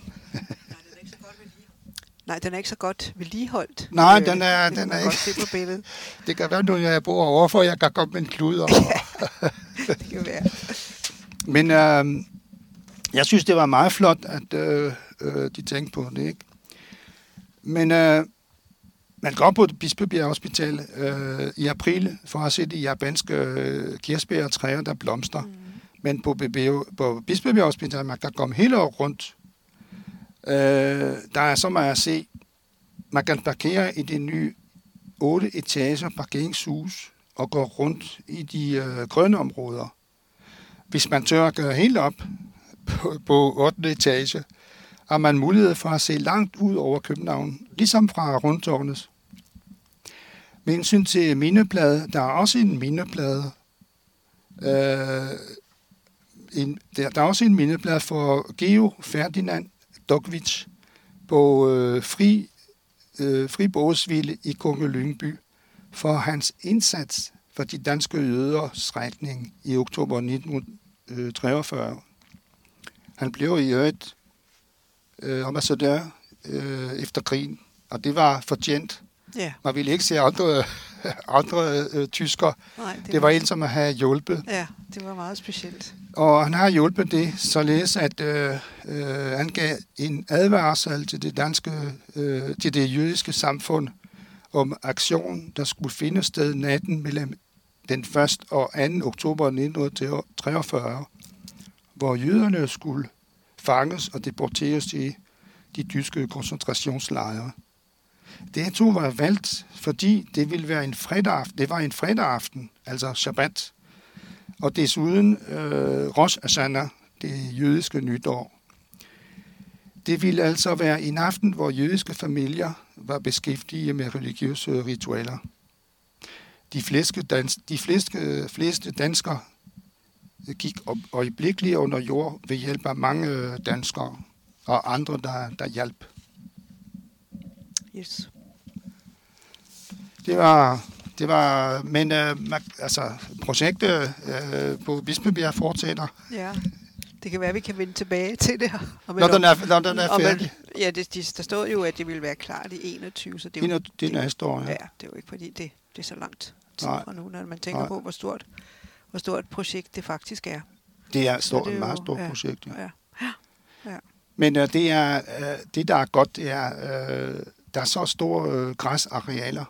Nej, den er ikke så godt vedligeholdt.
Nej, den er
ikke. Se på billedet.
Det kan være, når jeg bor overfor, jeg kan komme med en klud over.
Det kan være.
Men jeg synes, det var meget flot, at de tænkte på det, ikke? Men man går på Bispebjerg Hospital i april for at se de japanske kirsebærtræer, der blomster. Men på Bispebjerg Hospital, man kan komme hele året rundt. Der er så meget at se. Man kan parkere i det nye 8 etager parkeringshus og gå rundt i de grønne områder. Hvis man tør at gøre helt op på 8. etage, har man mulighed for at se langt ud over København, ligesom fra Rundtårnet. Med hensyn til mindeplade, der er også en mindeplade. Der er også en mindeplade for Geo Ferdinand Dogwitz på Fribogsville i Konge Lyngby for hans indsats for de danske jøders retning i oktober 1943. Han blev i øvrigt ambassadør efter krigen, og det var fortjent.
Yeah.
Man ville ikke se andre tyskere.
Nej,
det var en, som havde hjulpet.
Ja, det var meget specielt.
Og han har hjulpet det, således at han gav en advarsel til til det jødiske samfund om aktion, der skulle finde sted natten mellem den 1. og 2. oktober 1943, hvor jøderne skulle fanges og deporteres til de tyske koncentrationslejre. Det to var valgt, fordi det ville være en fredag aften. Det var en fredag aften, altså Shabbat. Og desuden Rosh Hashanah, det jødiske nytår. Det ville altså være en aften, hvor jødiske familier var beskæftiget med religiøse ritualer. De fleste danskere gik øjeblikkeligt under jord ved hjælp af mange danskere og andre, der hjalp.
Yes.
Det var, men projektet på Bispebjerg fortsætter.
Ja, det kan være, at vi kan vende tilbage til det her.
Når den er færdig.
Ja, der stod jo, at det ville være klart i 21, så det er
jo næste år, ja.
Ja, det er jo ikke, fordi det er så langt tid fra nu, når man tænker på, hvor stort et projekt det faktisk er.
Det er et meget stort projekt, ja.
Ja.
Men det, der er godt, det er, der er så store græsarealer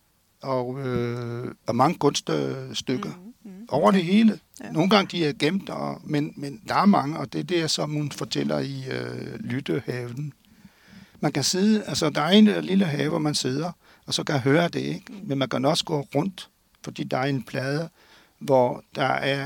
og mange kunststykker over det hele. Ja. Nogle gange de er gemt, men der er mange, og det er det, som hun fortæller i Lyttehaven. Man kan sidde, altså der er en lille have, hvor man sidder, og så kan høre det, ikke? Men man kan også gå rundt, fordi der er en plade, hvor der er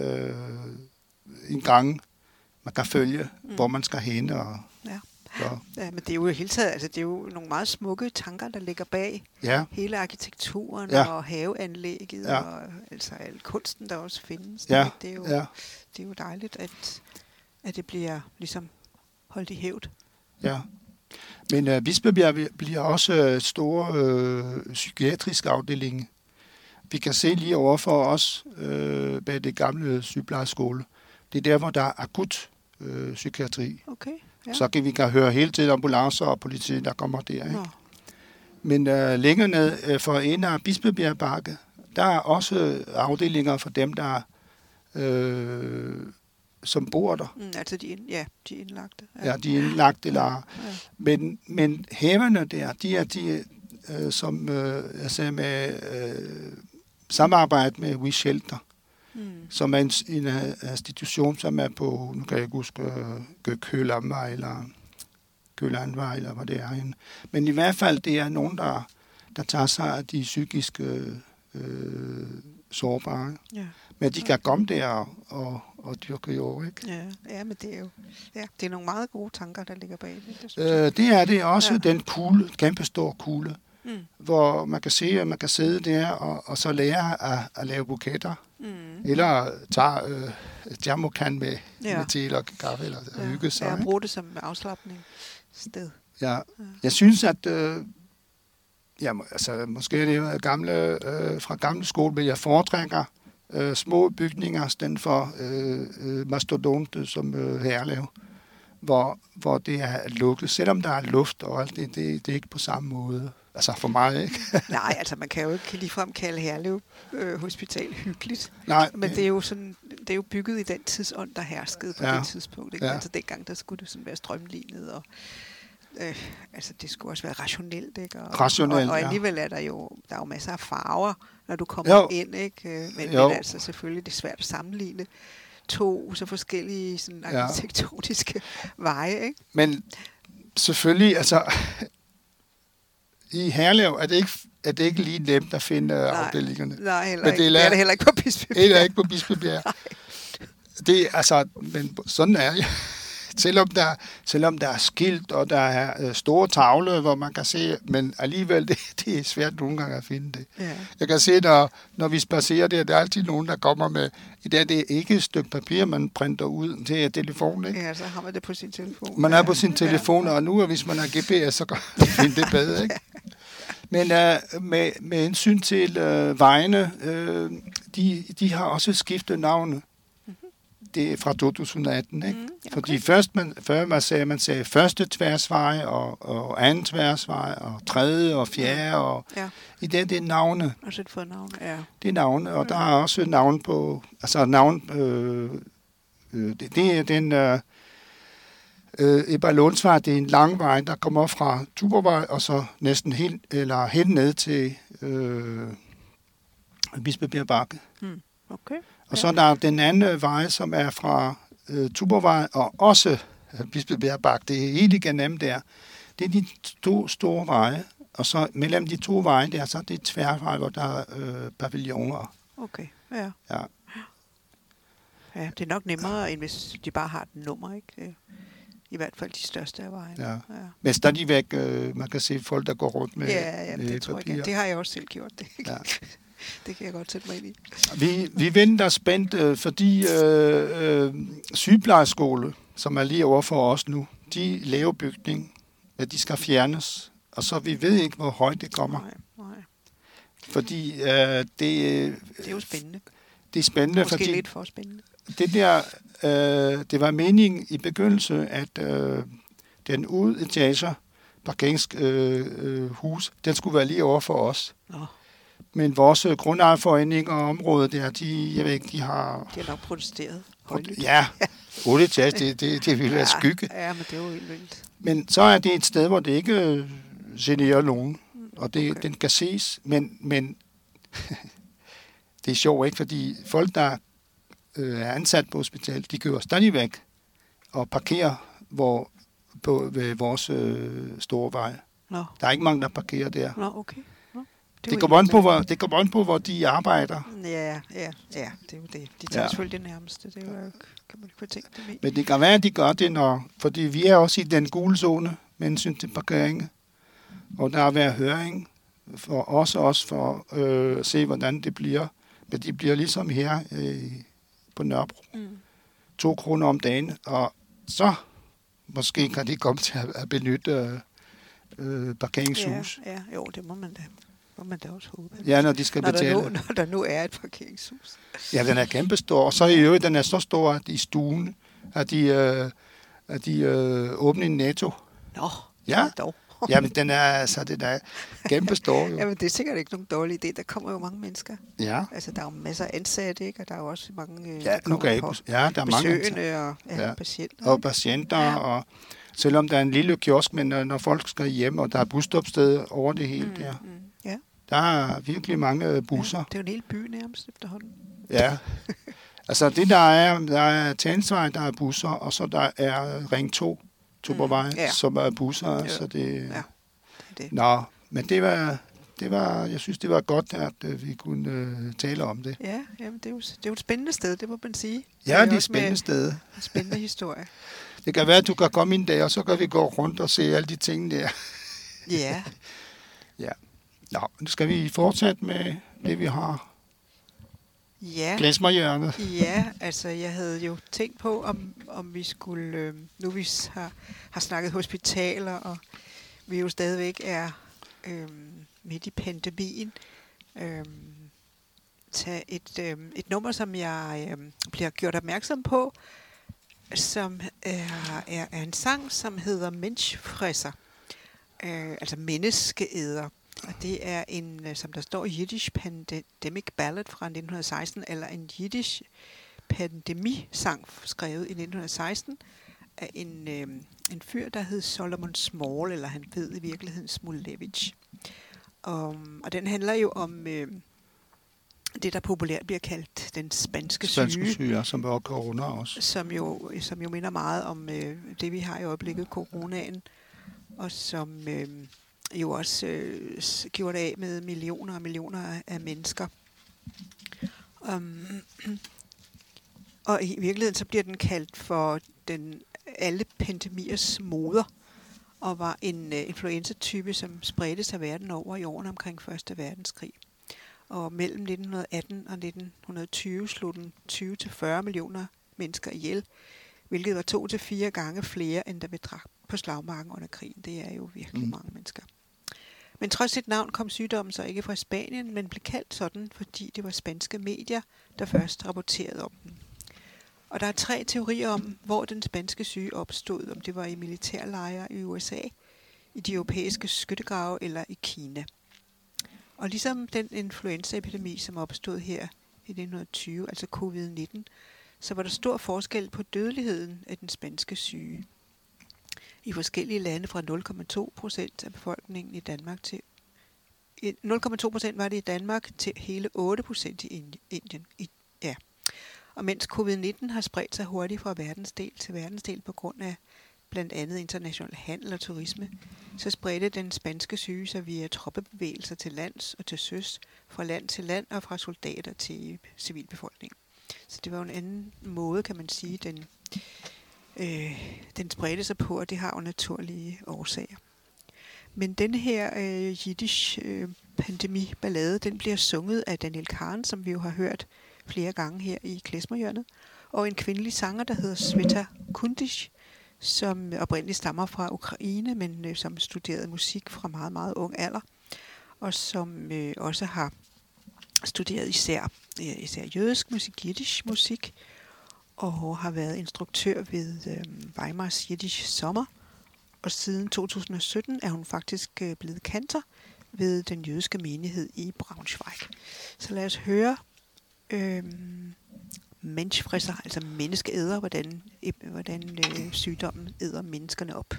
en gang, man kan følge, hvor man skal hen. Og,
Ja.
og,
Ja, men det er jo i hele taget, altså det er jo nogle meget smukke tanker, der ligger bag
ja,
hele arkitekturen
Ja.
og haveanlægget
Ja.
og altså al kunsten, der også findes.
Ja.
Det er jo,
ja,
det er jo dejligt, at det bliver ligesom holdt i hævd.
ja. Men Bispebjerg bliver også store psykiatrisk afdeling. Vi kan se lige overfor os bag det gamle sygeplejerskole. Det er der, hvor der er akut psykiatri.
Okay, ja.
Så kan vi høre hele tiden ambulancer og politi, der kommer der. Ikke?
Nå.
Men længere ned for en af Bispebjerg Bakke, der er også afdelinger for dem, der som bor der.
Altså de er indlagte.
Ja, de er indlagt. Eller,
Ja.
men haverne der, de er som jeg sagde med samarbejde med We Shelter, som er en institution, som er på, nu kan jeg ikke huske, Kølandvej eller Kølandvej, eller hvad det er. Men i hvert fald, det er nogen, der tager sig af de psykiske sårbare.
Ja.
Men de kan komme der og dyrke jord, ikke?
Ja, men det er jo det er nogle meget gode tanker, der ligger bag det.
Det er det også, den kugle, kæmpe stor kugle, hvor man kan se, at man kan sidde der og så lære at lave buketter. Eller tage termokan med te eller kaffe eller hygge sig.
Ja, bruge det som afslapningssted.
Ja, jeg synes, at måske er det gamle, fra gamle skole, men jeg foretrækker små bygninger, stedet for mastodonte som Herlev, hvor det er lukket. Selvom der er luft og alt det er ikke på samme måde. Altså for mig, ikke?
Nej, altså man kan jo ikke ligefrem kalde Herlev Hospital hyggeligt.
Nej.
Men det er jo sådan, det er jo bygget i den tidsånd, der herskede på det tidspunkt. Ikke?
Ja.
Altså dengang, der skulle det sådan være strømlignet, og altså det skulle også være rationelt, ikke? Og alligevel er der jo masser af farver, når du kommer ind, ikke? Men altså selvfølgelig, det er svært at sammenligne to så forskellige sådan arkitektoniske veje, ikke?
Men selvfølgelig, altså i Herlev er det ikke lige nemt at finde afdelingerne.
Nej, heller ikke. Det er det heller ikke på Bispebjerg.
Det er ikke på Bispebjerg. Det altså, men sådan er det. Selvom der er skilt, og der er store tavler, hvor man kan se, men alligevel, det er svært nogle gange at finde det.
Ja.
Jeg kan se, når vi spacerer der er altid nogen, der kommer med, det er ikke et stykke papir, man printer ud til telefonen, ikke?
Ja, så har man det på sin telefon.
Man er på sin telefon, og nu, hvis man har GPS, så kan man finde det bedre, ikke? Men med hensyn til vejene, de har også skiftet navne. Det er fra 2018, ikke? Okay. Fordi før man sagde første tværsvej, og anden tværsvej, og tredje og fjerde, og i det er navne.
Og så har fået navne, ja.
Det er navne, og der er også navn på, altså navn, det er den, Eberlundsvej, det er en lang vej, der kommer fra Tuborgvej, og så næsten helt ned til Bispebjerg Bakke.
Okay.
Og så er der den anden vej, som er fra Tuborgvej og også Bispebjerg Bakke. Det er helt igen nemt der. Det er de to store veje, og så mellem de to veje der, så er det tværvej, hvor der er pavilloner.
Okay, ja.
Ja.
Ja, det er nok nemmere, end hvis de bare har et nummer, ikke? I hvert fald de største af vejene.
Ja. Men stadigvæk, man kan se folk, der går rundt med
det tror jeg. Det har jeg også selv gjort. Det,
ja.
Det kan jeg godt sætte mig ind i.
Vi venter spændt, fordi sygeplejerskole, som er lige over for os nu, de laver bygning, at de skal fjernes, og så vi ved ikke, hvor højt det kommer.
Nej.
Fordi
det er jo spændende.
Det er spændende,
måske
fordi
lidt for spændende.
Det der, det var meningen i begyndelsen, at den udetager parkeringshus, den skulle være lige over for os. Men vores grundejerforening og området der, de har...
De har nok protesteret højlydt.
Ja, 8 etage, det ville være skygge.
Ja, men det er jo helt vildt.
Men så er det et sted, hvor det ikke generer nogen, og den kan ses, men det er sjovt, ikke? Fordi folk, der er ansat på hospitalet, de kører stadigvæk og parkerer ved vores store vej.
Nå.
Der er ikke mange, der parkerer der.
Nå, okay.
Det kommer an på, hvor de arbejder.
Ja, det er jo det. De tager selvfølgelig det nærmeste. Det er jo, kan man ikke tænke det med.
Men det kan være, at de gør det, fordi vi er også i den gule zone med hensyn til parkering. Og der har været høring for os også for at se, hvordan det bliver. Men det bliver ligesom her på Nørrebro. 2 kroner om dagen, og så måske kan de komme til at benytte parkeringshus.
Ja, jo, det må man da også håbe.
Ja, når de skal betale.
Når der nu er et parkeringshus.
Ja, den er kæmpestor. Og så i øvrigt, den er så stor, at i stuen, at de åbner en Netto.
Nå,
ja,
dog.
Jamen, den er kæmpestor. Jo.
Jamen, det er sikkert ikke nogen dårlig idé. Der kommer jo mange mennesker.
Ja.
Altså, der er jo masser af ansatte, ikke? Og der er jo også mange,
der er
besøgende og patienter.
Og patienter, og selvom der er en lille kiosk, men når folk skal hjem, og der er busstopsted over det hele der.
Ja.
Der er virkelig mange busser.
Ja, det er jo en hel by nærmest efterhånden.
Ja. Altså, det der er Tagensvej, der er busser, og så der er Ring 2. Tuborgvej, som er busser, så det... det. Nå, men det var, jeg synes, det var godt, at vi kunne tale om det.
Ja, jamen, det er jo et spændende sted, det må man sige.
Ja, det er et spændende sted.
En spændende historie.
Det kan være, at du kan komme en dag, og så kan vi gå rundt og se alle de ting der.
Ja.
Ja. Nå, nu skal vi fortsætte med det, vi har.
Ja.
Klesmerhjørnet.
Ja, altså jeg havde jo tænkt på, om vi skulle, nu vi har snakket hospitaler, og vi jo stadigvæk er midt i pandemien, tage et nummer, som jeg bliver gjort opmærksom på, som er en sang, som hedder Menschfresser, altså menneskeæder. Og det er en, som der står, Yiddish Pandemic Ballad fra 1916, eller en Yiddish pandemisang skrevet i 1916 af en fyr, der hed Solomon Small, eller han hed i virkeligheden Smulevich. Og den handler jo om det, der populært bliver kaldt den spanske syge.
Spanske syge, som var corona også.
Som jo minder meget om det, vi har i øjeblikket, coronaen, og som jo også gjort af med millioner og millioner af mennesker. Og i virkeligheden så bliver den kaldt for alle pandemiers moder, og var en influenzatype, som spredte sig verden over i årene omkring 1. verdenskrig. Og mellem 1918 og 1920 slog den 20-40 millioner mennesker ihjel, hvilket var 2 til 4 gange flere, end der blev dræbt på slagmarken under krigen. Det er jo virkelig mange mennesker. Men trods sit navn kom sygdommen så ikke fra Spanien, men blev kaldt sådan, fordi det var spanske medier, der først rapporterede om den. Og der er 3 teorier om, hvor den spanske syge opstod, om det var i militærlejre i USA, i de europæiske skyttegrave eller i Kina. Og ligesom den influenzaepidemi, som opstod her i 1920, altså covid-19, så var der stor forskel på dødeligheden af den spanske syge. I forskellige lande fra 0,2% af befolkningen i Danmark til 0,2% var det i Danmark til hele 8% i Indien. Og mens covid-19 har spredt sig hurtigt fra verdensdel til verdensdel på grund af blandt andet international handel og turisme, så spredte den spanske syge sig via troppebevægelser til lands og til søs, fra land til land og fra soldater til civilbefolkningen. Så det var en anden måde, kan man sige, den spredte sig på, og det har jo naturlige årsager. Men denne her Yiddish pandemi-ballade, den bliver sunget af Daniel Karen, som vi jo har hørt flere gange her i Klesmerhjørnet, og en kvindelig sanger, der hedder Sveta Kundish, som oprindeligt stammer fra Ukraine, men som studerede musik fra meget, meget ung alder, og som også har studeret især jødisk musik, Yiddish musik, og har været instruktør ved Weimars Yiddish Sommer, og siden 2017 er hun faktisk blevet kantor ved den jødiske menighed i Braunschweig. Så lad os høre Menschfresser, altså menneskeæder, hvordan sygdommen æder menneskerne op.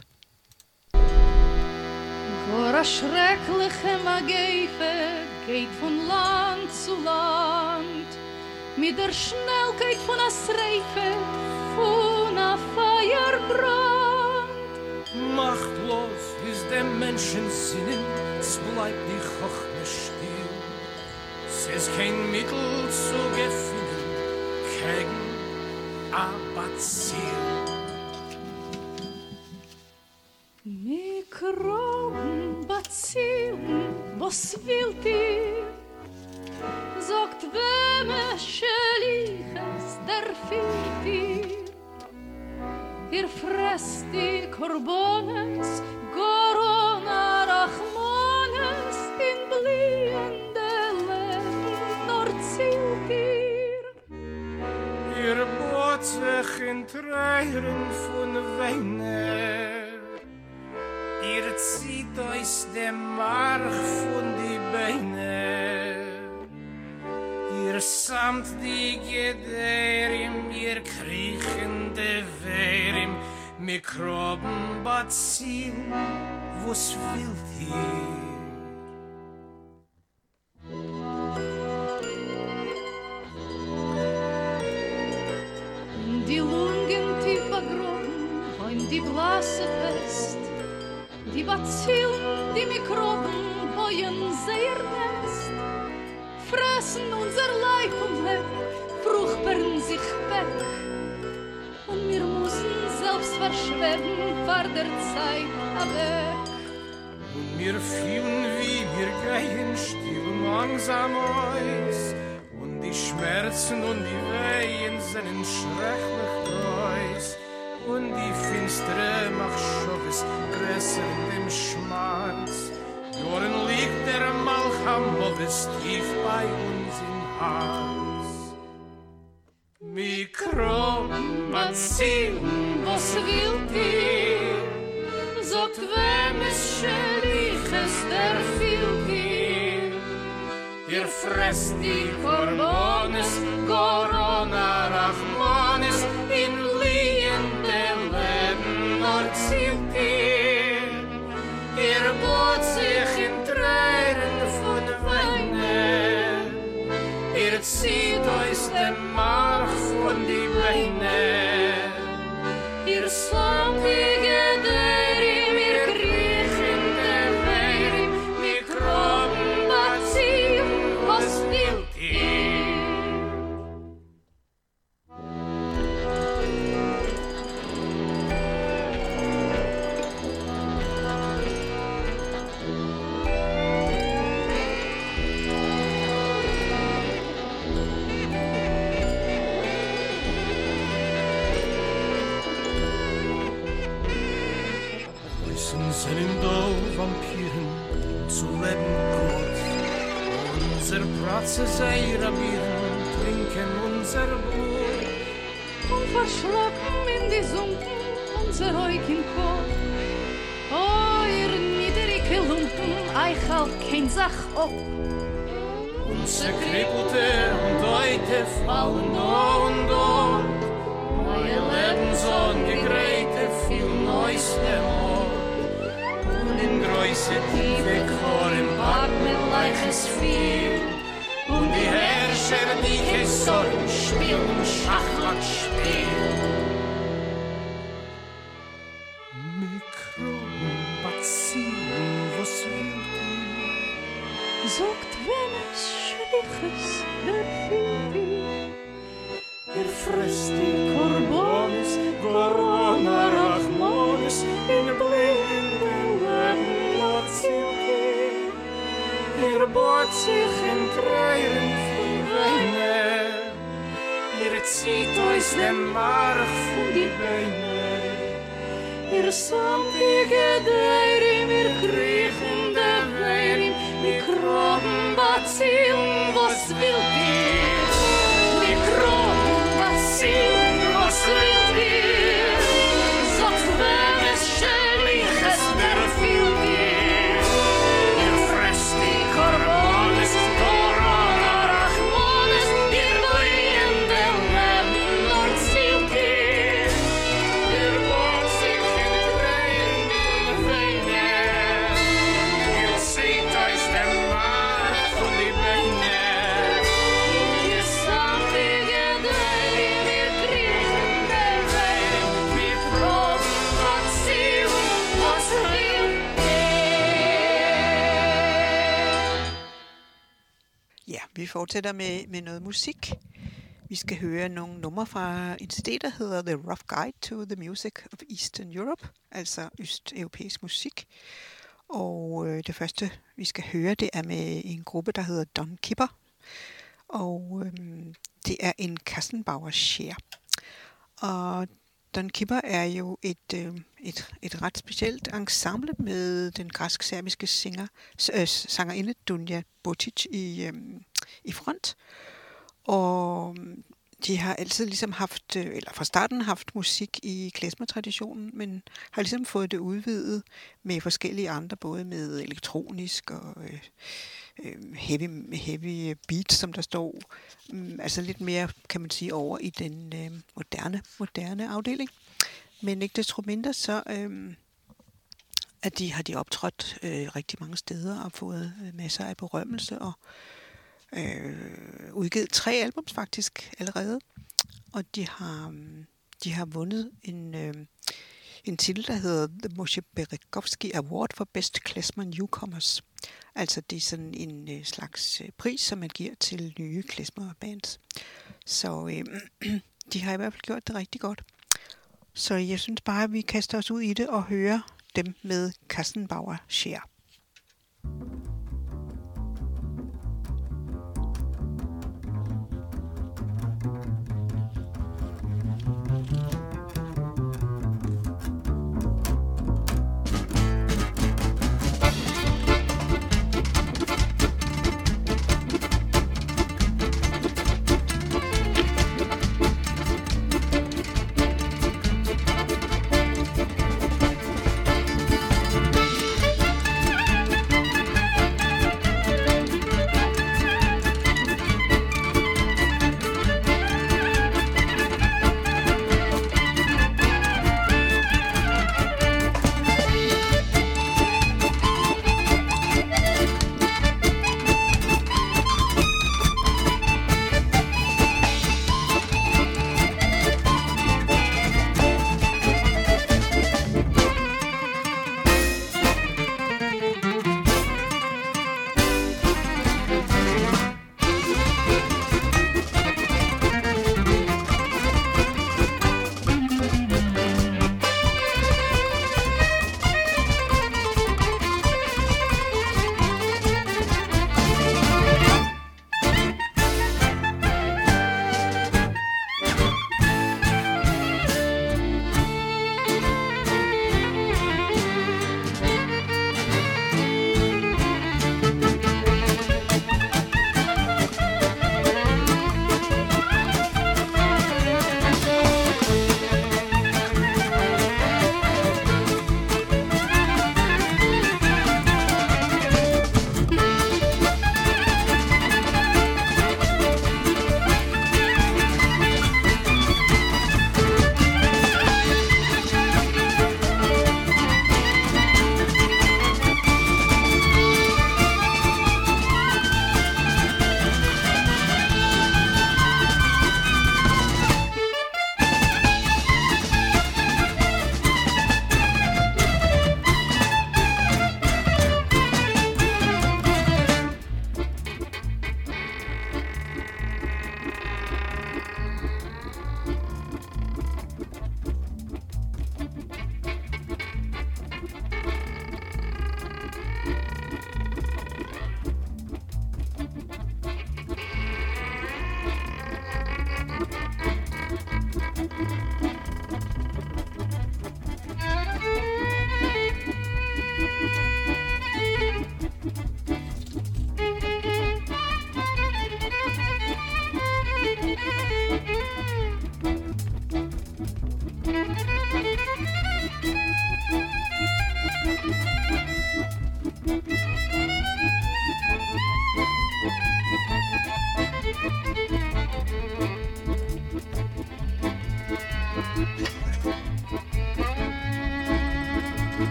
Vor a schreckliche Mageife geht von Land zu Land, mit der Schnellkeit von a Streife, von a Feuerbrand.
Machtlos ist der Menschen Sinnen, es bleibt die Chochme still.
is geen middel zu gefunden gegen a Bazil.
Mikroben, Bazillen, was wilt ihr? Sagt wemesche Liches der fehlt ihr. Ihr fresst die Korbones, Gorona Rachmanes, in blühende Leben, nur zielt ihr.
Ihr bohrt sich in Tränen von Weiner. Ihr zieht euch dem Mark von die Beine. Ihr samt die Gederim, ihr kriechende Werim, Mikroben, Bazillen, was wilt ihr?
Die Lungen tief vergraben, in die Blase fest, die Bazillen, die Mikroben, bojen sehr nest, fressen unser Leib und Leib, fruchtbaren sich weg. Und wir müssen selbst verschweben, vor der Zeit weg.
Und wir fühlen, wie wir gehen, still und langsam aus. Und die Schmerzen und die Wehen sind schrecklich groß. Und die finstere Machschoves größer in dem Schmerz. Joren liegt der Malchamoves tief bei uns im Hals. Mikroben, Bazillen,
Was wilt ihr? Sagt wem es Scheliches der fehlt ihr.
ihr fresst die Korbones, Gorona Rachmanes, in liehende Leben nur zielt ihr. Ihr bohrt sich in Tränen von Weinen. Ihr zieht euch den Mark von die Beine. Ihr samt die Gederim, ihr kriechende Werim, Mikroben, Bazillen, was wilt ihr? Sind da Vampiren zu leben kurz. Unser Pratze sei Rabieren, trinken unser Blut.
Und verschlagen in die Sumpen unser Eug im Kopf. Oh, ihr niederige Lumpen, euch halt kein Sach ob.
Unser Krippelte und heute Frauen da und dort. Neue Lebenssohn gegräte viel Neues Ort. In größe Tiefe Chor im Bad mit Leiches viel. Und die Herrscher, die Gesorgen spielen Schachmattspiel. Mikroben, Bazillen, was wilt ihr?
Sagt wenn es Schliches der fehlt ihr.
Ihr fresst die Korbones, Gorona Rachmanes, in blinde Leben lot zielt ihr. Ihr bohrt sich in Tränen von Weinen. Ihr zieht euch den Mark von die Beine. Ihr samt die Gederim, ihr kriechende Werim, Mikroben, Bazillen, was wilt ihr? Mikroben, Bazillen, was wilt ihr? Sagt wem es Scheliches der fehlt ihr. Ihr fresst die Korbones, Gorona Rachmanes, ihr blühende Leben nur zielt ihr. Ihr bohrt sich in Tränen von Weinen. Ihr zieht euch den Mark von die Beine.
fortsætter med noget musik. Vi skal høre nogle numre fra en CD, der hedder The Rough Guide to the Music of Eastern Europe, altså østeuropæisk musik. Og det første, vi skal høre, det er med en gruppe, der hedder Don Kipper. Og det er en Kassenbauer Share. Og Don Kipper er jo et ret specielt ensemble med den græsk-serbiske sangerinde Dunja Botic i front. Og de har altid ligesom haft, eller fra starten haft musik i klezmer-traditionen, men har ligesom fået det udvidet med forskellige andre, både med elektronisk og heavy beats, som der står. Altså lidt mere, kan man sige, over i den moderne afdeling. Men ikke desto mindre, så har de optrådt rigtig mange steder og fået masser af berømmelse og udgivet 3 albums faktisk allerede. Og de har vundet en titel, der hedder The Moshe Berekovsky Award for Best Klezmer Newcomers. Altså det er sådan en slags pris, som man giver til nye klezmer-bands. Så de har i hvert fald gjort det rigtig godt. Så jeg synes bare, at vi kaster os ud i det og hører dem med Kassenbauer Share.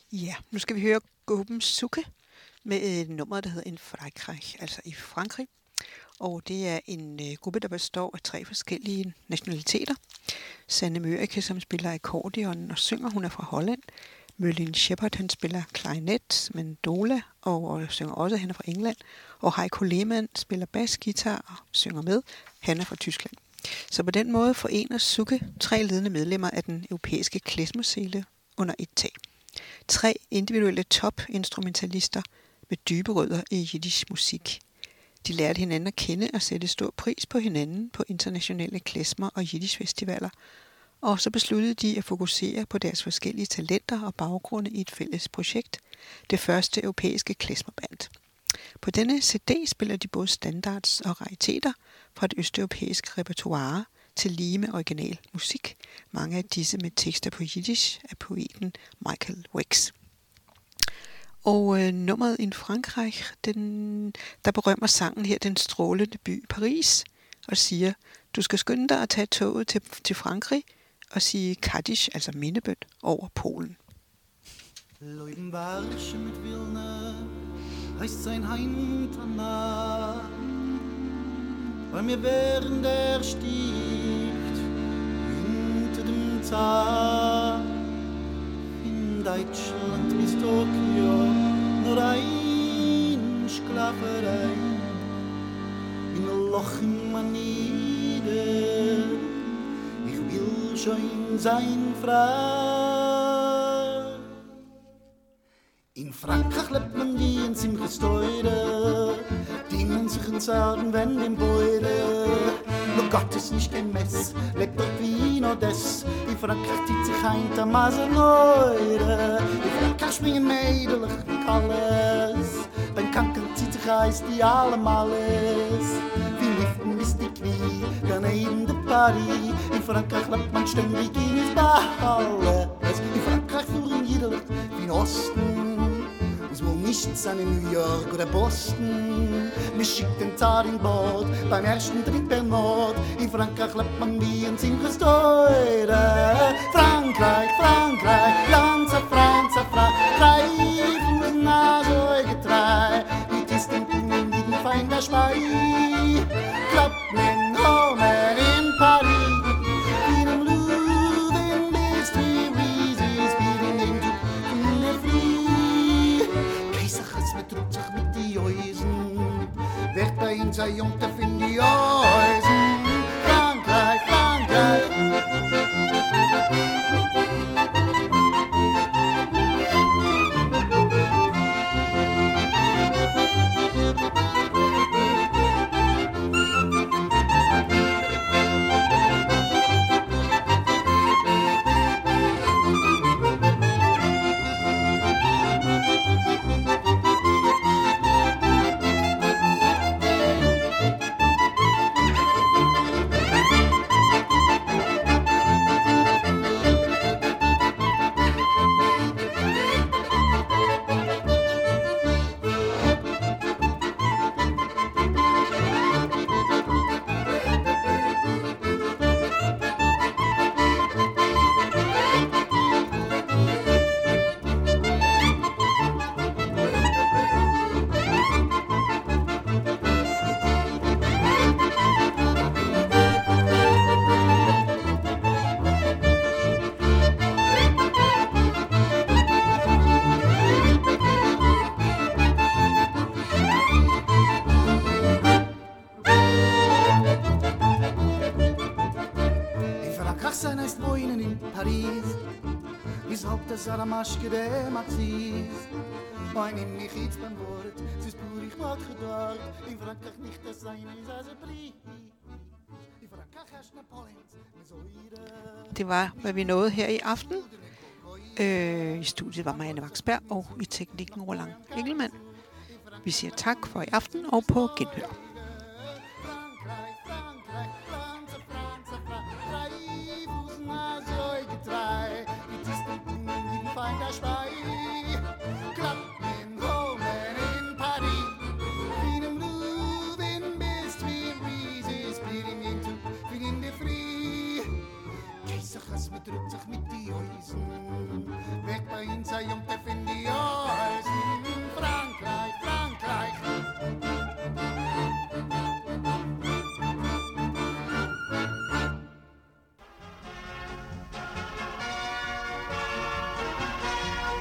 Ja, nu skal vi høre gruppen Suke med et nummer, der hedder In Frankreich, altså i Frankrig. Og det er en gruppe, der består af 3 forskellige nationaliteter. Sanne Mørike, som spiller akkordeon og synger, hun er fra Holland. Merlin Shepard, han spiller klarinet, mandola og synger også, han er fra England. Og Heiko Lehmann spiller basguitar og synger med, han er fra Tyskland. Så på den måde forener Suke 3 ledende medlemmer af den europæiske klezmer-scene under et tag. 3 individuelle topinstrumentalister med dybe rødder i jiddisch musik. De lærte hinanden at kende og sætte stor pris på hinanden på internationale klezmer- og jiddisch-festivaler, og så besluttede de at fokusere på deres forskellige talenter og baggrunde i et fælles projekt, det første europæiske klezmerband. På denne CD spiller de både standards og rariteter fra det østeuropæiske repertoire til lige med original musik, mange af disse med tekster på jiddisch af poeten Michael Wex. Og nummeret In Frankreich, der berømmer sangen her den strålende by Paris, og siger, du skal skynde dig at tage toget til Frankrig og sige Kaddish, altså mindebøn, over Polen.
Leuben Warsche mit Wilna, heißt sein Heimtana, weil mir während sticht hinter dem Zar. In Deutschland bis Tokio nur ein Sklaverei, in ein Loch in Manide, ich will schon sein frei. In Frankreich lebt man wie in Simches Teure, die man sich in Sagen wenn den Beure. Nur Gott ist nicht kein Mess, lebt dort wie in Odess. In Frankreich zieht sich ein Tamaseneure. In Frankreich springen Mädelig wie alles. Beim Kanker zieht sich Eis die allem alles. Wie Liften ist die Knie, daneben de Paris. In Frankreich lebt man ständig in das Alles. In Frankreich fuhren Jiedelig wie in Osten. Es will nichts an in New York oder Boston. Wir schickt den Zar in Bord beim ersten Trip per Nord. In Frankreich lebt man wie ein Simches Teure. Frankreich, Frankreich, ganze Franz, Frankreich, mit Nase getrei. Mit ist den Kunden wie den Feind der Spei. Klappt men Homer in Paris. In einem Louvre in Mystery Reasons, speeding into the free. Keisachers betrugt sich mit die Häusen. Werd bei uns ein Jungte in die Häusen. Frankreich, Frankreich. Saramaschke de Maxis, mein in mich jetzt beim Wort, sie ist pur ich wart gedort, in Frankreich nicht das sein ist als ein Brief, in Frankreich herrscht Napoleon, med Zoire.
Det var, hvad vi nåede her i aften. I studiet var Marianne Vaksberg og i teknikken Roland Engelmann. Vi siger tak for i aften og på genhør.
Find a spy, klappt in Homer in Paris. In einem Louvre in Mystery Breezes, bleeding into, feeling the free. Keisachas bedrückt sich mit die Häusen, weg bei Inside, Jung, der Findian.